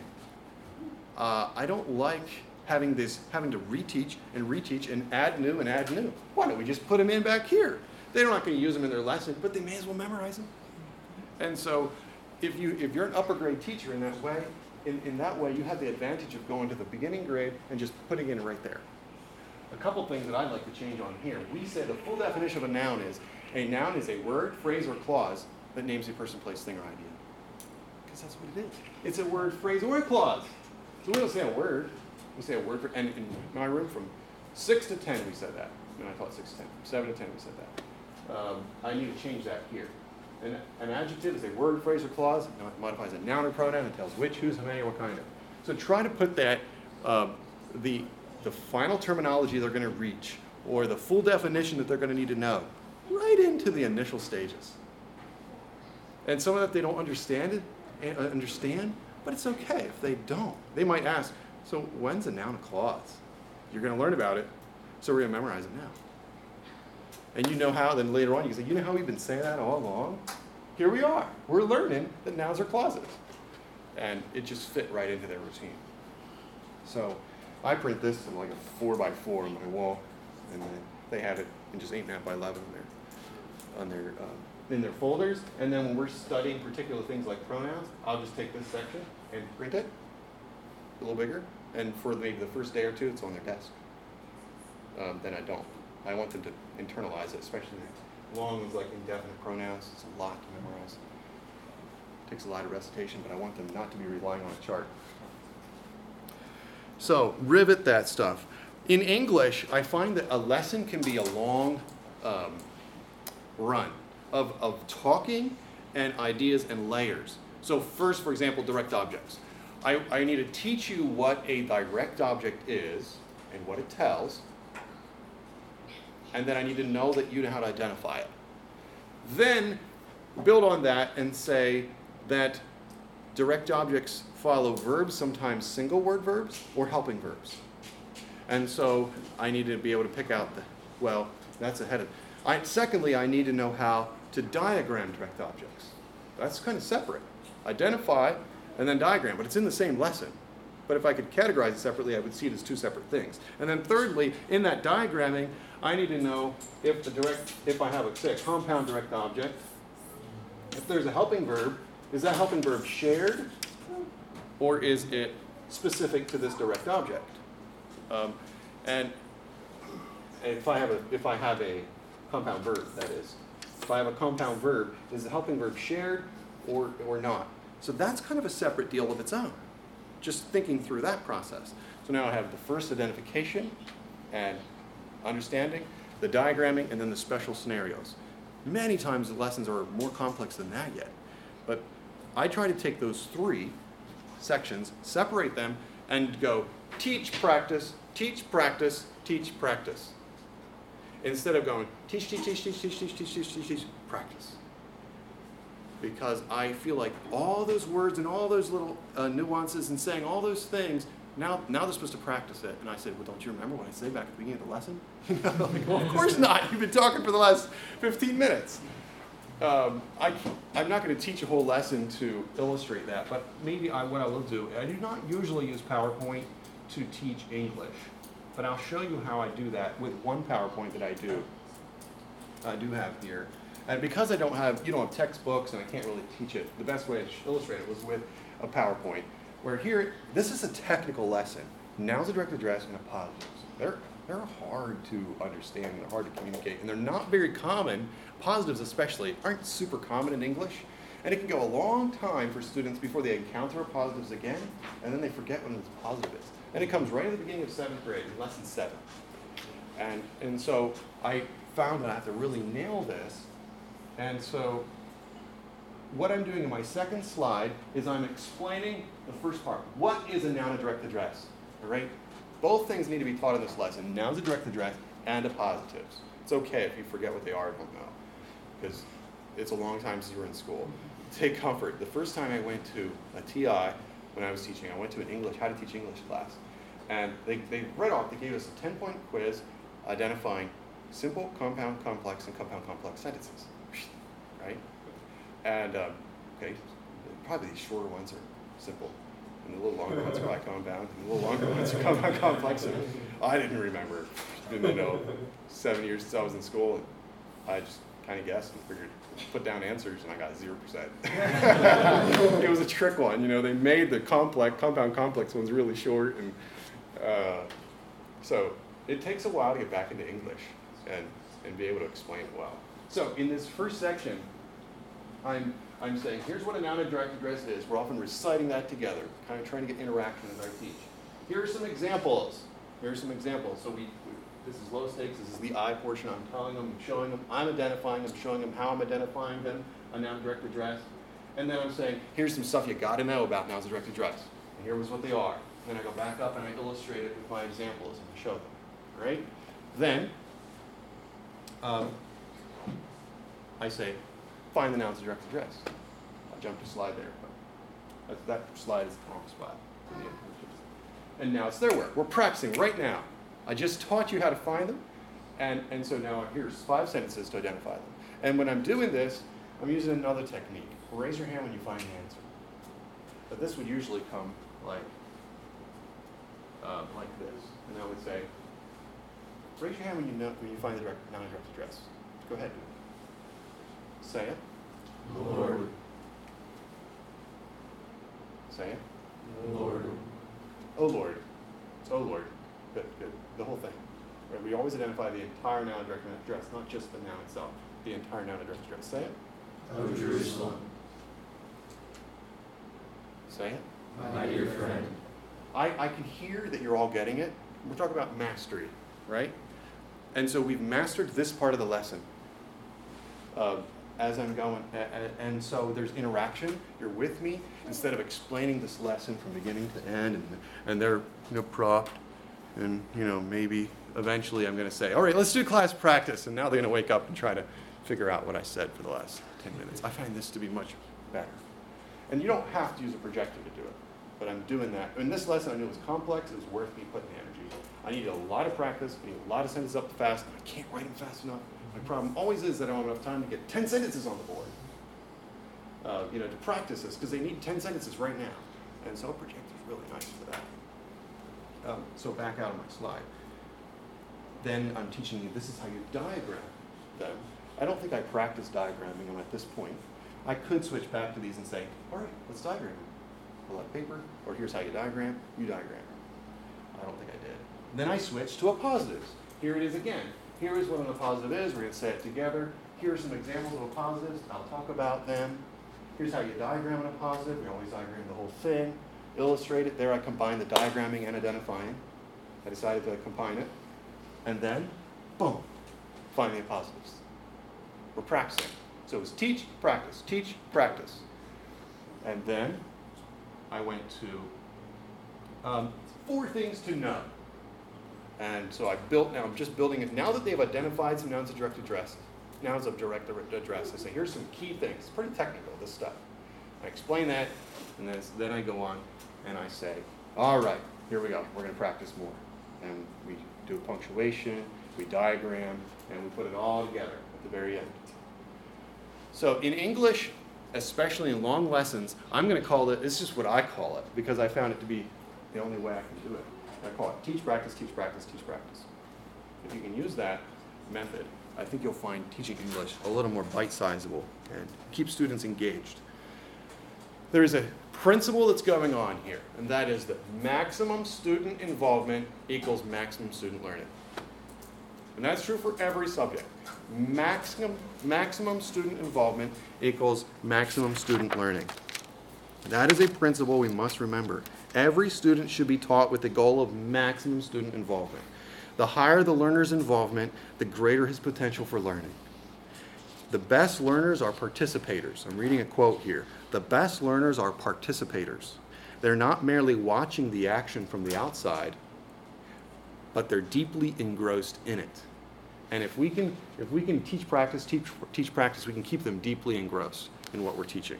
I don't like having to reteach and add new and add new. Why don't we just put them in back here? They're not going to use them in their lesson, but they may as well memorize them. And so if you're an upper grade teacher in that way, in that way you have the advantage of going to the beginning grade and just putting it in right there. A couple things that I'd like to change on here. We say the full definition of a noun is a word, phrase, or clause that names a person, place, thing, or idea. Because that's what it is. It's a word, phrase, or a clause. So we don't say a word. We say a word. And in my room, from 6 to 10, we said that. And I taught 6 to 10. From 7 to 10, we said that. I need to change that here. An adjective is a word, phrase, or clause. It modifies a noun or pronoun and tells which, whose, how many, or what kind of. So try to put that, the final terminology they're going to reach, or the full definition that they're going to need to know, right into the initial stages. And some of that they don't understand, but it's okay if they don't. They might ask, so when's a noun a clause? You're going to learn about it, so we're going to memorize it now. And you know how, then later on you can say, you know how we've been saying that all along? Here we are. We're learning that nouns are clauses. And it just fit right into their routine. So I print this in like a 4x4 on my wall, and then they have it in just 8.5x11 in their folders. And then when we're studying particular things like pronouns, I'll just take this section and print it a little bigger. And for maybe the first day or two, it's on their desk. Then I don't. I want them to internalize it, especially long ones like indefinite pronouns. It's a lot to memorize. It takes a lot of recitation, but I want them not to be relying on a chart. So rivet that stuff. In English, I find that a lesson can be a long run of talking and ideas and layers. So first, for example, direct objects. I need to teach you what a direct object is and what it tells. And then I need to know that you know how to identify it. Then build on that and say that direct objects follow verbs, sometimes single word verbs or helping verbs. And so I need to be able to pick out that's ahead of. Secondly, I need to know how to diagram direct objects. That's kind of separate. Identify and then diagram, but it's in the same lesson. But if I could categorize it separately, I would see it as two separate things. And then thirdly, in that diagramming, I need to know if I have a compound direct object, if there's a helping verb, is that helping verb shared or is it specific to this direct object? And if I have a compound verb, that is, if I have a compound verb, is the helping verb shared or not? So that's kind of a separate deal of its own. Just thinking through that process. So now I have the first identification and understanding, the diagramming, and then the special scenarios. Many times the lessons are more complex than that yet. But I try to take those three sections, separate them, and go teach, practice, teach, practice, teach, practice. Instead of going teach, practice. Because I feel like all those words and all those little nuances and saying all those things, now they're supposed to practice it. And I said, well, don't you remember what I said back at the beginning of the lesson? Like, well, of course not. You've been talking for the last 15 minutes. I'm not going to teach a whole lesson to illustrate that, but maybe what I will do, I do not usually use PowerPoint to teach English, but I'll show you how I do that with one PowerPoint that I do have here. And because you don't have textbooks and I can't really teach it, the best way to illustrate it was with a PowerPoint, where here, this is a technical lesson. Nouns of direct address and appositives. They're hard to understand and they're hard to communicate, and they're not very common. Positives especially aren't super common in English, and it can go a long time for students before they encounter appositives again, and then they forget when a positive is. And it comes right at the beginning of 7th grade, in lesson 7. And so I found that I have to really nail this. And so what I'm doing in my second slide is I'm explaining the first part. What is a noun of direct address? All right? Both things need to be taught in this lesson, nouns of direct address and appositives. It's okay if you forget what they are and don't know, because it's a long time since you were in school. Take comfort. The first time I went to a TI when I was teaching, I went to an how to teach English class. And they gave us a 10-point quiz identifying simple, compound, complex, and compound complex sentences. Right? And, probably these shorter ones are simple, and the little longer ones are probably compound, and the little longer ones are compound complex. And I didn't remember. Didn't know. 7 years since I was in school, and I just kind of guessed and figured, put down answers, and I got 0%. It was a trick one. They made the compound complex ones really short, and so it takes a while to get back into English and be able to explain it well. So in this first section, I'm saying, here's what a noun of direct address is. We're often reciting that together, kind of trying to get interaction as I teach. Here are some examples. So this is low stakes. This is the I portion. I'm telling them, showing them, I'm identifying them, showing them how I'm identifying them, a noun of direct address. And then I'm saying, here's some stuff you got to know about nouns of direct address. And here was what they are. Then I go back up and I illustrate it with my examples and show them. All right? Then I say, find the nouns of direct address. I jumped a slide there, but that slide is the wrong spot. And now it's their work. We're practicing right now. I just taught you how to find them, and so now here's 5 sentences to identify them. And when I'm doing this, I'm using another technique. Raise your hand when you find the answer. But this would usually come like this. And I would say, raise your hand when you find the noun of direct address. Go ahead. Say it. Lord. Say it. Lord. Oh Lord. It's oh Lord. Good. The whole thing. Right? We always identify the entire noun of direct address, not just the noun itself. The entire noun of direct address. Say it. O Jerusalem. Say it. My dear friend. I can hear that you're all getting it. We're talking about mastery, right? And so we've mastered this part of the lesson as I'm going. And so there's interaction. You're with me instead of explaining this lesson from beginning to end. And they're propped. And maybe eventually I'm going to say, all right, let's do class practice. And now they're going to wake up and try to figure out what I said for the last 10 minutes. I find this to be much better. And you don't have to use a projector to do it, but I'm doing that. In this lesson, I knew it was complex. It was worth me putting the energy. I needed a lot of practice. I need a lot of sentences up fast. I can't write them fast enough. My problem always is that I don't have enough time to get 10 sentences on the board. To practice this, because they need 10 sentences right now. And so a projector is really nice for that. So back out of my slide. Then I'm teaching you, this is how you diagram them. I don't think I practiced diagramming them at this point. I could switch back to these and say, all right, let's diagram them. Pull out paper, or here's how you diagram, you diagram. I don't think I did. Then I switched to appositives. Here it is again. Here is what an appositive is. We're going to say it together. Here are some examples of appositives. I'll talk about them. Here's how you diagram an appositive. We always diagram the whole thing. Illustrate it. There I combined the diagramming and identifying. I decided to combine it. And then, boom, find the appositives. We're practicing. So it was teach, practice, teach, practice. And then I went to 4 things to know. And so now I'm just building it. Now that they've identified some nouns of direct address, nouns of direct address, I say, here's some key things. It's pretty technical, this stuff. I explain that, and then I go on and I say, all right, here we go. We're going to practice more. And we do punctuation, we diagram, and we put it all together at the very end. So in English, especially in long lessons, I'm going to call it, this is just what I call it, because I found it to be the only way I can do it. I call it teach, practice, teach, practice, teach, practice. If you can use that method, I think you'll find teaching English a little more bite-sizable and keep students engaged. There is a principle that's going on here, and that is that maximum student involvement equals maximum student learning. And that's true for every subject. Maximum student involvement equals maximum student learning. That is a principle we must remember. Every student should be taught with the goal of maximum student involvement. The higher the learner's involvement, the greater his potential for learning. The best learners are participators. I'm reading a quote here. The best learners are participators. They're not merely watching the action from the outside, but they're deeply engrossed in it. And if we can teach practice, we can keep them deeply engrossed in what we're teaching.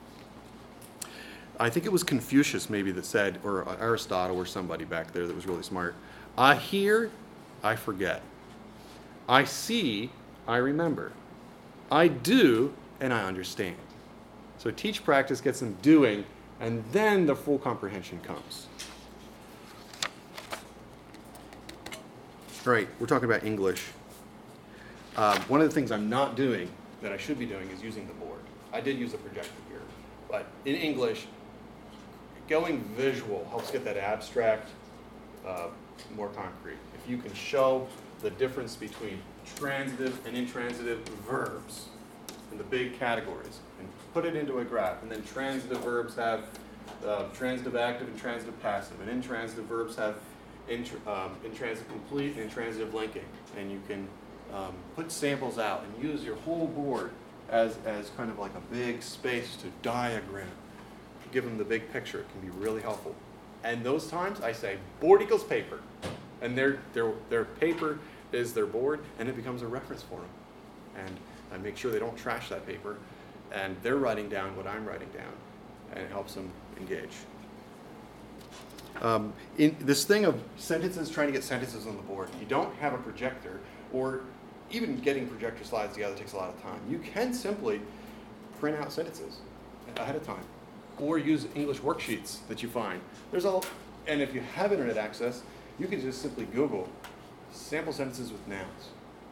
I think it was Confucius maybe that said, or Aristotle or somebody back there that was really smart, I hear, I forget. I see, I remember. I do, and I understand. So teach, practice, get some doing, and then the full comprehension comes. All right, we're talking about English. One of the things I'm not doing that I should be doing is using the board. I did use a projector here, but in English, going visual helps get that abstract more concrete. If you can show the difference between transitive and intransitive verbs in the big categories and put it into a graph, and then transitive verbs have transitive active and transitive passive, and intransitive verbs have intransitive complete and intransitive linking, and you can put samples out and use your whole board as kind of like a big space to diagram. Give them the big picture. It can be really helpful. And those times I say board equals paper, and their paper is their board, and it becomes a reference for them. And I make sure they don't trash that paper, and they're writing down what I'm writing down, and it helps them engage. In this thing of sentences, trying to get sentences on the board, you don't have a projector, or even getting projector slides together takes a lot of time. You can simply print out sentences ahead of time, or use English worksheets that you find. And if you have internet access, you can just simply Google sample sentences with nouns,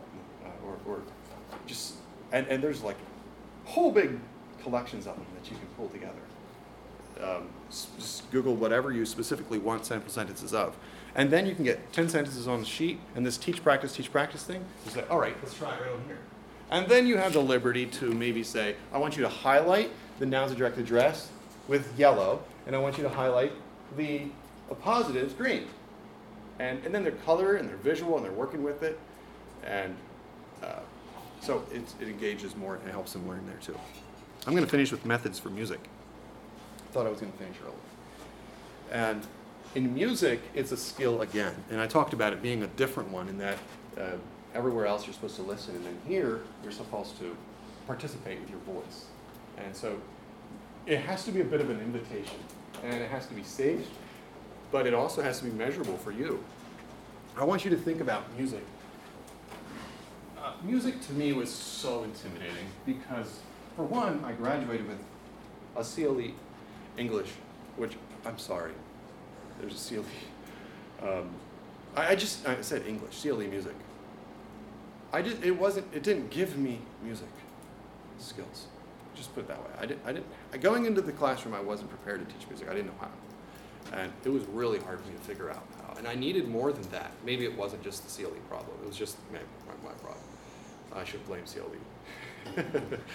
and there's like whole big collections of them that you can pull together. Just Google whatever you specifically want sample sentences of. And then you can get 10 sentences on the sheet, and this teach, practice thing, you say, all right, let's try it right over here. And then you have the liberty to maybe say, I want you to highlight the nouns of direct address with yellow, and I want you to highlight the appositives green. And then they're color, and they're visual, and they're working with it. And so it engages more, and it helps them learn there too. I'm going to finish with methods for music. I thought I was going to finish early. And in music, it's a skill again. And I talked about it being a different one in that everywhere else you're supposed to listen, and then here you're supposed to participate with your voice. And so it has to be a bit of an invitation, and it has to be safe, but it also has to be measurable for you. I want you to think about music. Music to me was so intimidating because, for one, I graduated with a CLE English, which, I'm sorry, there's a CLE. I said English, CLE music. It didn't give me music skills. Just put it that way. Going into the classroom, I wasn't prepared to teach music. I didn't know how. And it was really hard for me to figure out how. And I needed more than that. Maybe it wasn't just the CLE problem. It was just my problem. I should blame CLE.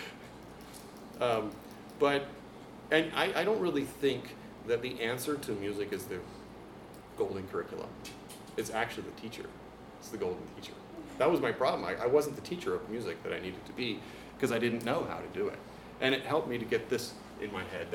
I don't really think that the answer to music is the golden curriculum. It's actually the teacher. It's the golden teacher. That was my problem. I wasn't the teacher of music that I needed to be because I didn't know how to do it. And it helped me to get this in my head.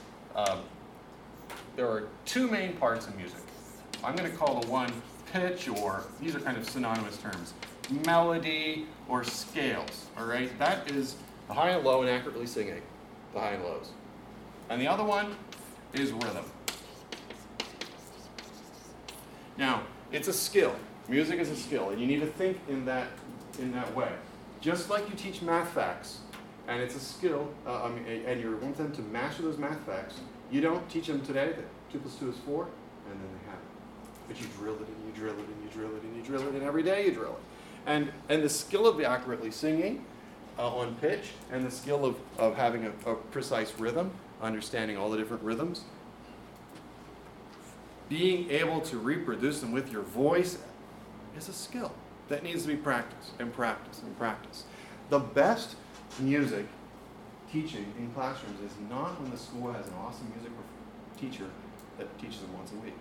There are two main parts of music. I'm going to call the one pitch, or these are kind of synonymous terms, melody or scales, all right? That is the high and low and accurately singing, the high and lows. And the other one is rhythm. Now, it's a skill. Music is a skill, and you need to think in that way. Just like you teach math facts, and it's a skill, and you want them to master those math facts, you don't teach them today that 2 + 2 is 4, and then they have it. But you drill it, and you drill it, and you drill it, and you drill it, and every day you drill it. And the skill of accurately singing on pitch, and the skill of having a precise rhythm, understanding all the different rhythms, being able to reproduce them with your voice is a skill that needs to be practiced and practiced and practiced. The best music teaching in classrooms is not when the school has an awesome music teacher that teaches them once a week.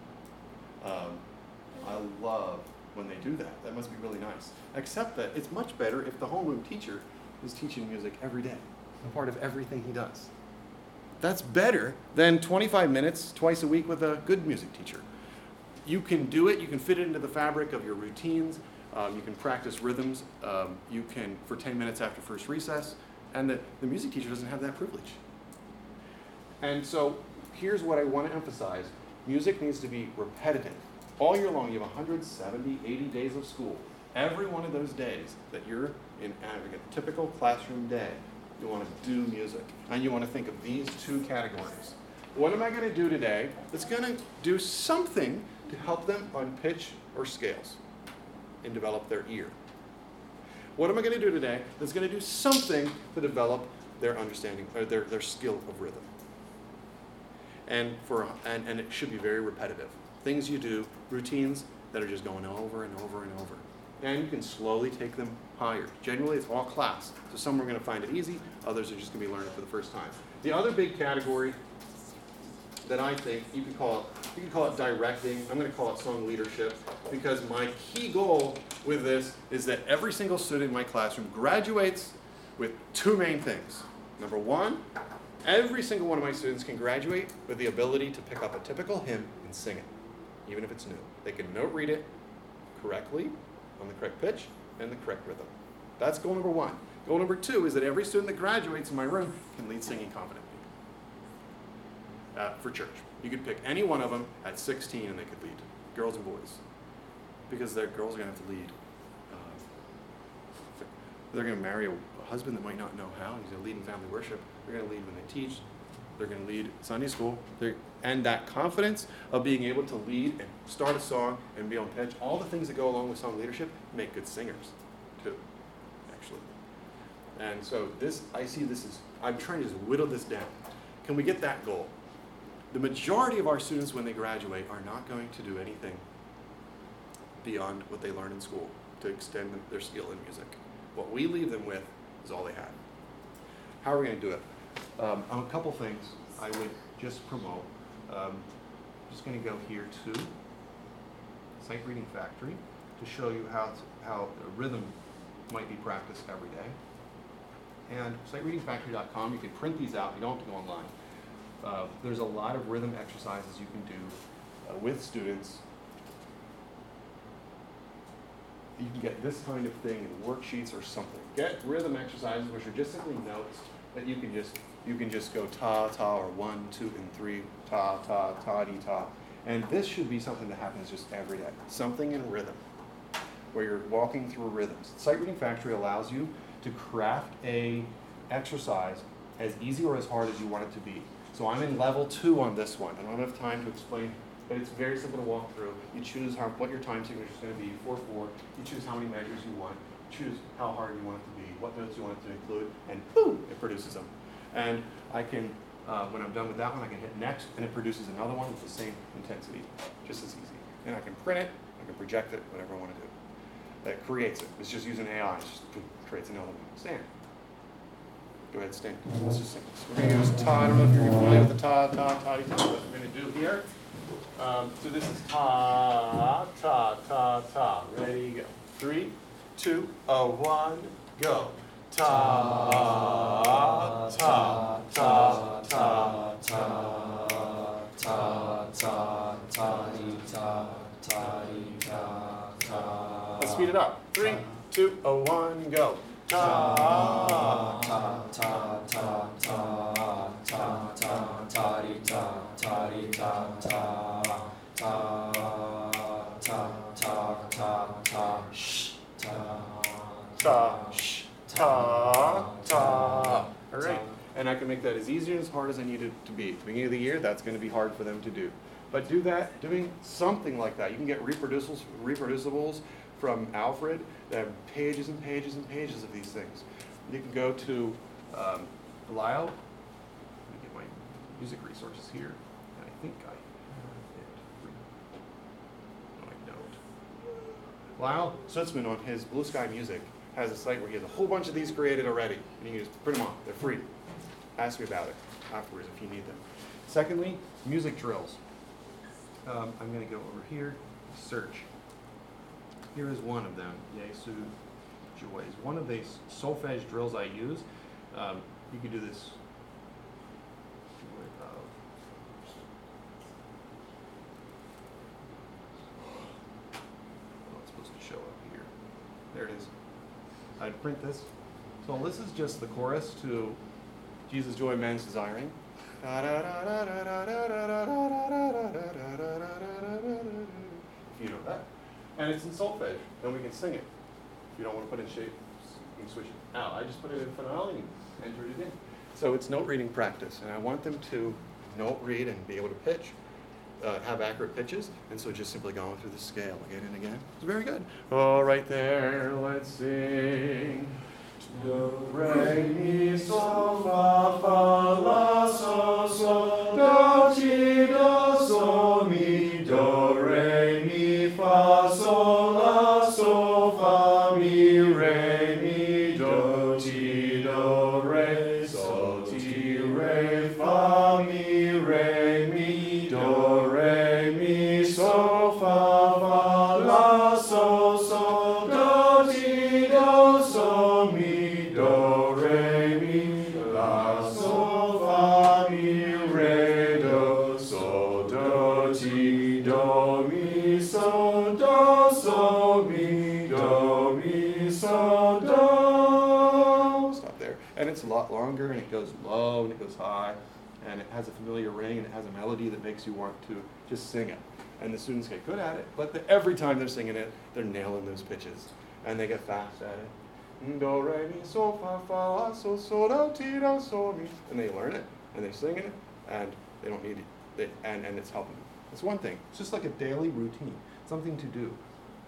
I love when they do that. That must be really nice. Except that it's much better if the homeroom teacher is teaching music every day, a part of everything he does. That's better than 25 minutes twice a week with a good music teacher. You can do it. You can fit it into the fabric of your routines. You can practice rhythms. You can, for 10 minutes after first recess. And the music teacher doesn't have that privilege. And so here's what I want to emphasize. Music needs to be repetitive. All year long, you have 170, 80 days of school. Every one of those days that you're in a typical classroom day, you want to do music. And you want to think of these two categories. What am I going to do today that's going to do something to help them on pitch or scales and develop their ear? What am I going to do today that's going to do something to develop their understanding, or their skill of rhythm? And it should be very repetitive. Things you do, routines that are just going over and over and over. And you can slowly take them higher. Generally, it's all class. So some are going to find it easy, others are just going to be learning for the first time. The other big category that I think you can call it directing. I'm going to call it song leadership, because my key goal with this is that every single student in my classroom graduates with two main things. Number one, every single one of my students can graduate with the ability to pick up a typical hymn and sing it, even if it's new. They can note read it correctly on the correct pitch and the correct rhythm. That's goal number one. Goal number two is that every student that graduates in my room can lead singing confidently for church. You could pick any one of them at 16 and they could lead, girls and boys, because their girls are going to have to lead. They're going to marry a husband that might not know how. He's going to lead in family worship. They're going to lead when they teach. They're going to lead Sunday school. And that confidence of being able to lead and start a song and be on pitch, all the things that go along with song leadership make good singers too, actually. And so I'm trying to just whittle this down. Can we get that goal? The majority of our students, when they graduate, are not going to do anything beyond what they learn in school to extend their skill in music. What we leave them with is all they have. How are we going to do it? A couple things I would just promote. Just going to go here to Sight Reading Factory to show you how the rhythm might be practiced every day. And sightreadingfactory.com, you can print these out. You don't have to go online. There's a lot of rhythm exercises you can do with students. You can get this kind of thing in worksheets or something. Get rhythm exercises, which are just simply notes that you can just you can just go ta, ta, or 1, 2, and 3, ta, ta, ta, dee, ta. And this should be something that happens just every day. Something in rhythm, where you're walking through rhythms. Sight Reading Factory allows you to craft a exercise as easy or as hard as you want it to be. So I'm in level 2 on this one. I don't have time to explain, but it's very simple to walk through. You choose what your time signature is going to be, 4/4. You choose how many measures you want. Choose how hard you want it to be, what notes you want it to include, and boom, it produces them. And I can, when I'm done with that one, I can hit next, and it produces another one with the same intensity, just as easy. And I can print it, I can project it, whatever I want to do. That creates it. It's just using AI. It just creates another one. Stand. Go ahead, stand. Let's just sing this. We're going to use ta. I don't know if you're familiar with the ta, ta, ta, ta. What we're going to do here. So this is ta, ta, ta, ta. Ready, go. 3, 2, 1, go. Ta, ta, ta, ta, ta, ta, ta, ta. Let's speed it up. 3, 2, 1, go. Ta, ta, ta, ta, ta, ta, ta, ta, ta, sh, ta, sh, ta, ta. All right, and I can make that as easy and as hard as I need it to be. At the beginning of the year, that's going to be hard for them to do. But do that, doing something like that. You can get reproducibles from Alfred that have pages and pages and pages of these things. You can go to Lyle. Let me get my music resources here. I think I have it. No, I don't. Lyle Sutzman on his Blue Sky Music has a site where he has a whole bunch of these created already, and you can just print them off. They're free. Ask me about it afterwards if you need them. Secondly, music drills. I'm going to go over here, search. Here is one of them, Yesu Joy. Is one of these solfege drills I use. You can do this. Oh, it's supposed to show up here. There it is. I'd print this. So this is just the chorus to Jesus Joy Man's Desiring. You know that. And it's in solfege, and we can sing it. If you don't want to put in shape, you can switch it out. I just put it in phenol and entered it in. So it's note reading practice, and I want them to note read and be able to pitch, have accurate pitches, and so just simply going through the scale again and again. It's very good. Oh, right there, let's sing. Do, re, mi, sol, fa, fa, la, sol, sol, do, ti, do, sol, mi, do, re, mi, fa, sol, la, sol, fa, mi, re, mi, do, ti, do, re, sol, ti, re, fa, mi, re, mi, do, re, mi, sol, fa, fa, la, sol, sol, do, ti, do, sol, mi, do, re, mi, la, sol, fa, mi, re, do, sol, do, ti, do, mi, sol, do, sol, mi, do, mi, sol, do. Stop there. And it's a lot longer, and it goes low, and it goes high, and it has a familiar ring, and it has a melody that makes you want to just sing it. And the students get good at it, but every time they're singing it, they're nailing those pitches, and they get fast at it. Do, re, mi, sol, fa, fa, la, sol, sol, do, ti, do, sol, mi. And they learn it, and they sing it, and they don't need it, and it's helping them. It's one thing. It's just like a daily routine, something to do.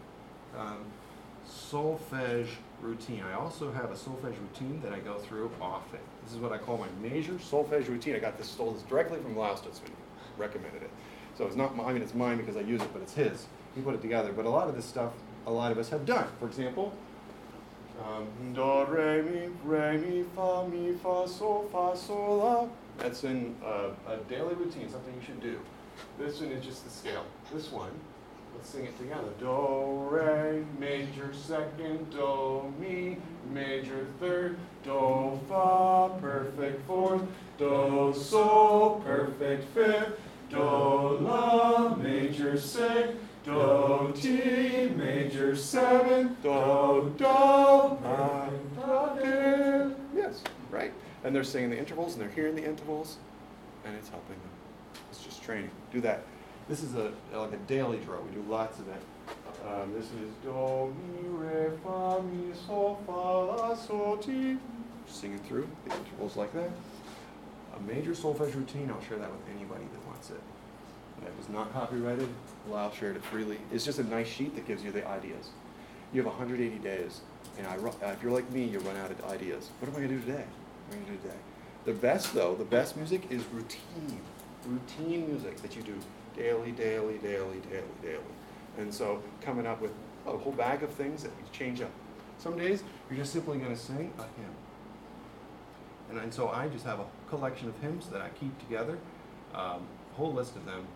Solfege routine. I also have a solfege routine that I go through often. This is what I call my major solfege routine. I got this, stole this directly from Lyle Stutzman. Recommended it. So it's not mine, it's mine because I use it, but it's his. He put it together. But a lot of this stuff, a lot of us have done. For example, do, re, mi, fa, sol, la. That's in a daily routine, something you should do. This one is just the scale. This one, let's sing it together. Do, re, major second, do, mi, major third, do, fa, perfect fourth, do, sol, perfect fifth, do, la, major sixth, do, ti, major seventh, do, do, octave. Yes, right? And they're singing the intervals, and they're hearing the intervals, and it's helping them. It's just training. Do that. This is like a daily drill. We do lots of it. This is do, mi, re, fa, mi, sol, fa, la, sol, ti. Singing through the intervals like that. A major solfege routine, I'll share that with anybody that wants it. That is not copyrighted. Well, I'll share it freely. It's just a nice sheet that gives you the ideas. You have 180 days, and if you're like me, you run out of ideas. What am I going to do today? What am I going to do today? The best, though, the best music is routine. Routine music that you do daily, daily, daily, daily, daily. And so coming up with a whole bag of things that you change up. Some days, you're just simply going to sing a hymn. And so I just have a collection of hymns that I keep together, a whole list of them,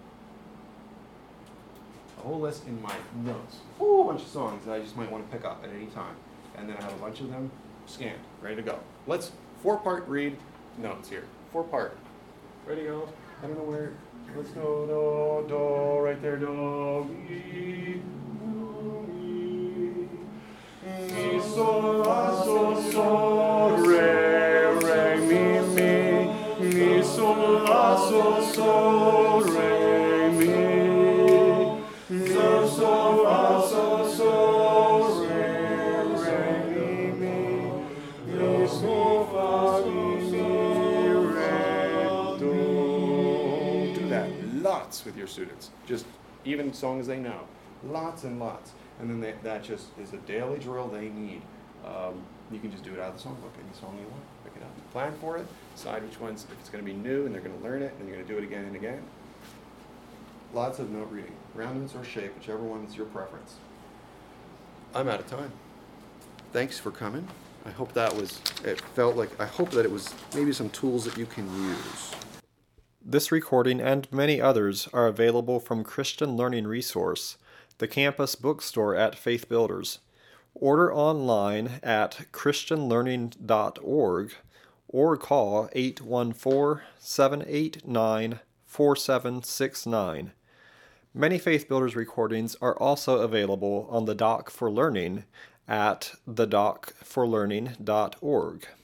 a whole list in my notes, a whole bunch of songs that I just might want to pick up at any time. And then I have a bunch of them scanned, ready to go. Let's 4-part read notes here. 4-part. Ready to go? I don't know where. Let's go, do, do, right there, do, mi, mi, sol, la, sol, sol, re, re, mi, mi, sol, la, sol, sol, re, mi, sol, la, sol, sol, re, mi, sol, fa, mi, re, do. Do that lots with your students. Just even songs they know, lots and lots. And then that just is a daily drill they need. You can just do it out of the songbook, any song you want, pick it up. Plan for it, decide which ones, if it's going to be new and they're going to learn it and you're going to do it again and again. Lots of note reading, round notes or shape, whichever one is your preference. I'm out of time. Thanks for coming. I hope that it was maybe some tools that you can use. This recording and many others are available from Christian Learning Resource, the campus bookstore at Faith Builders. Order online at christianlearning.org or call 814-789-4769. Many Faith Builders recordings are also available on the Doc for Learning at thedocforlearning.org.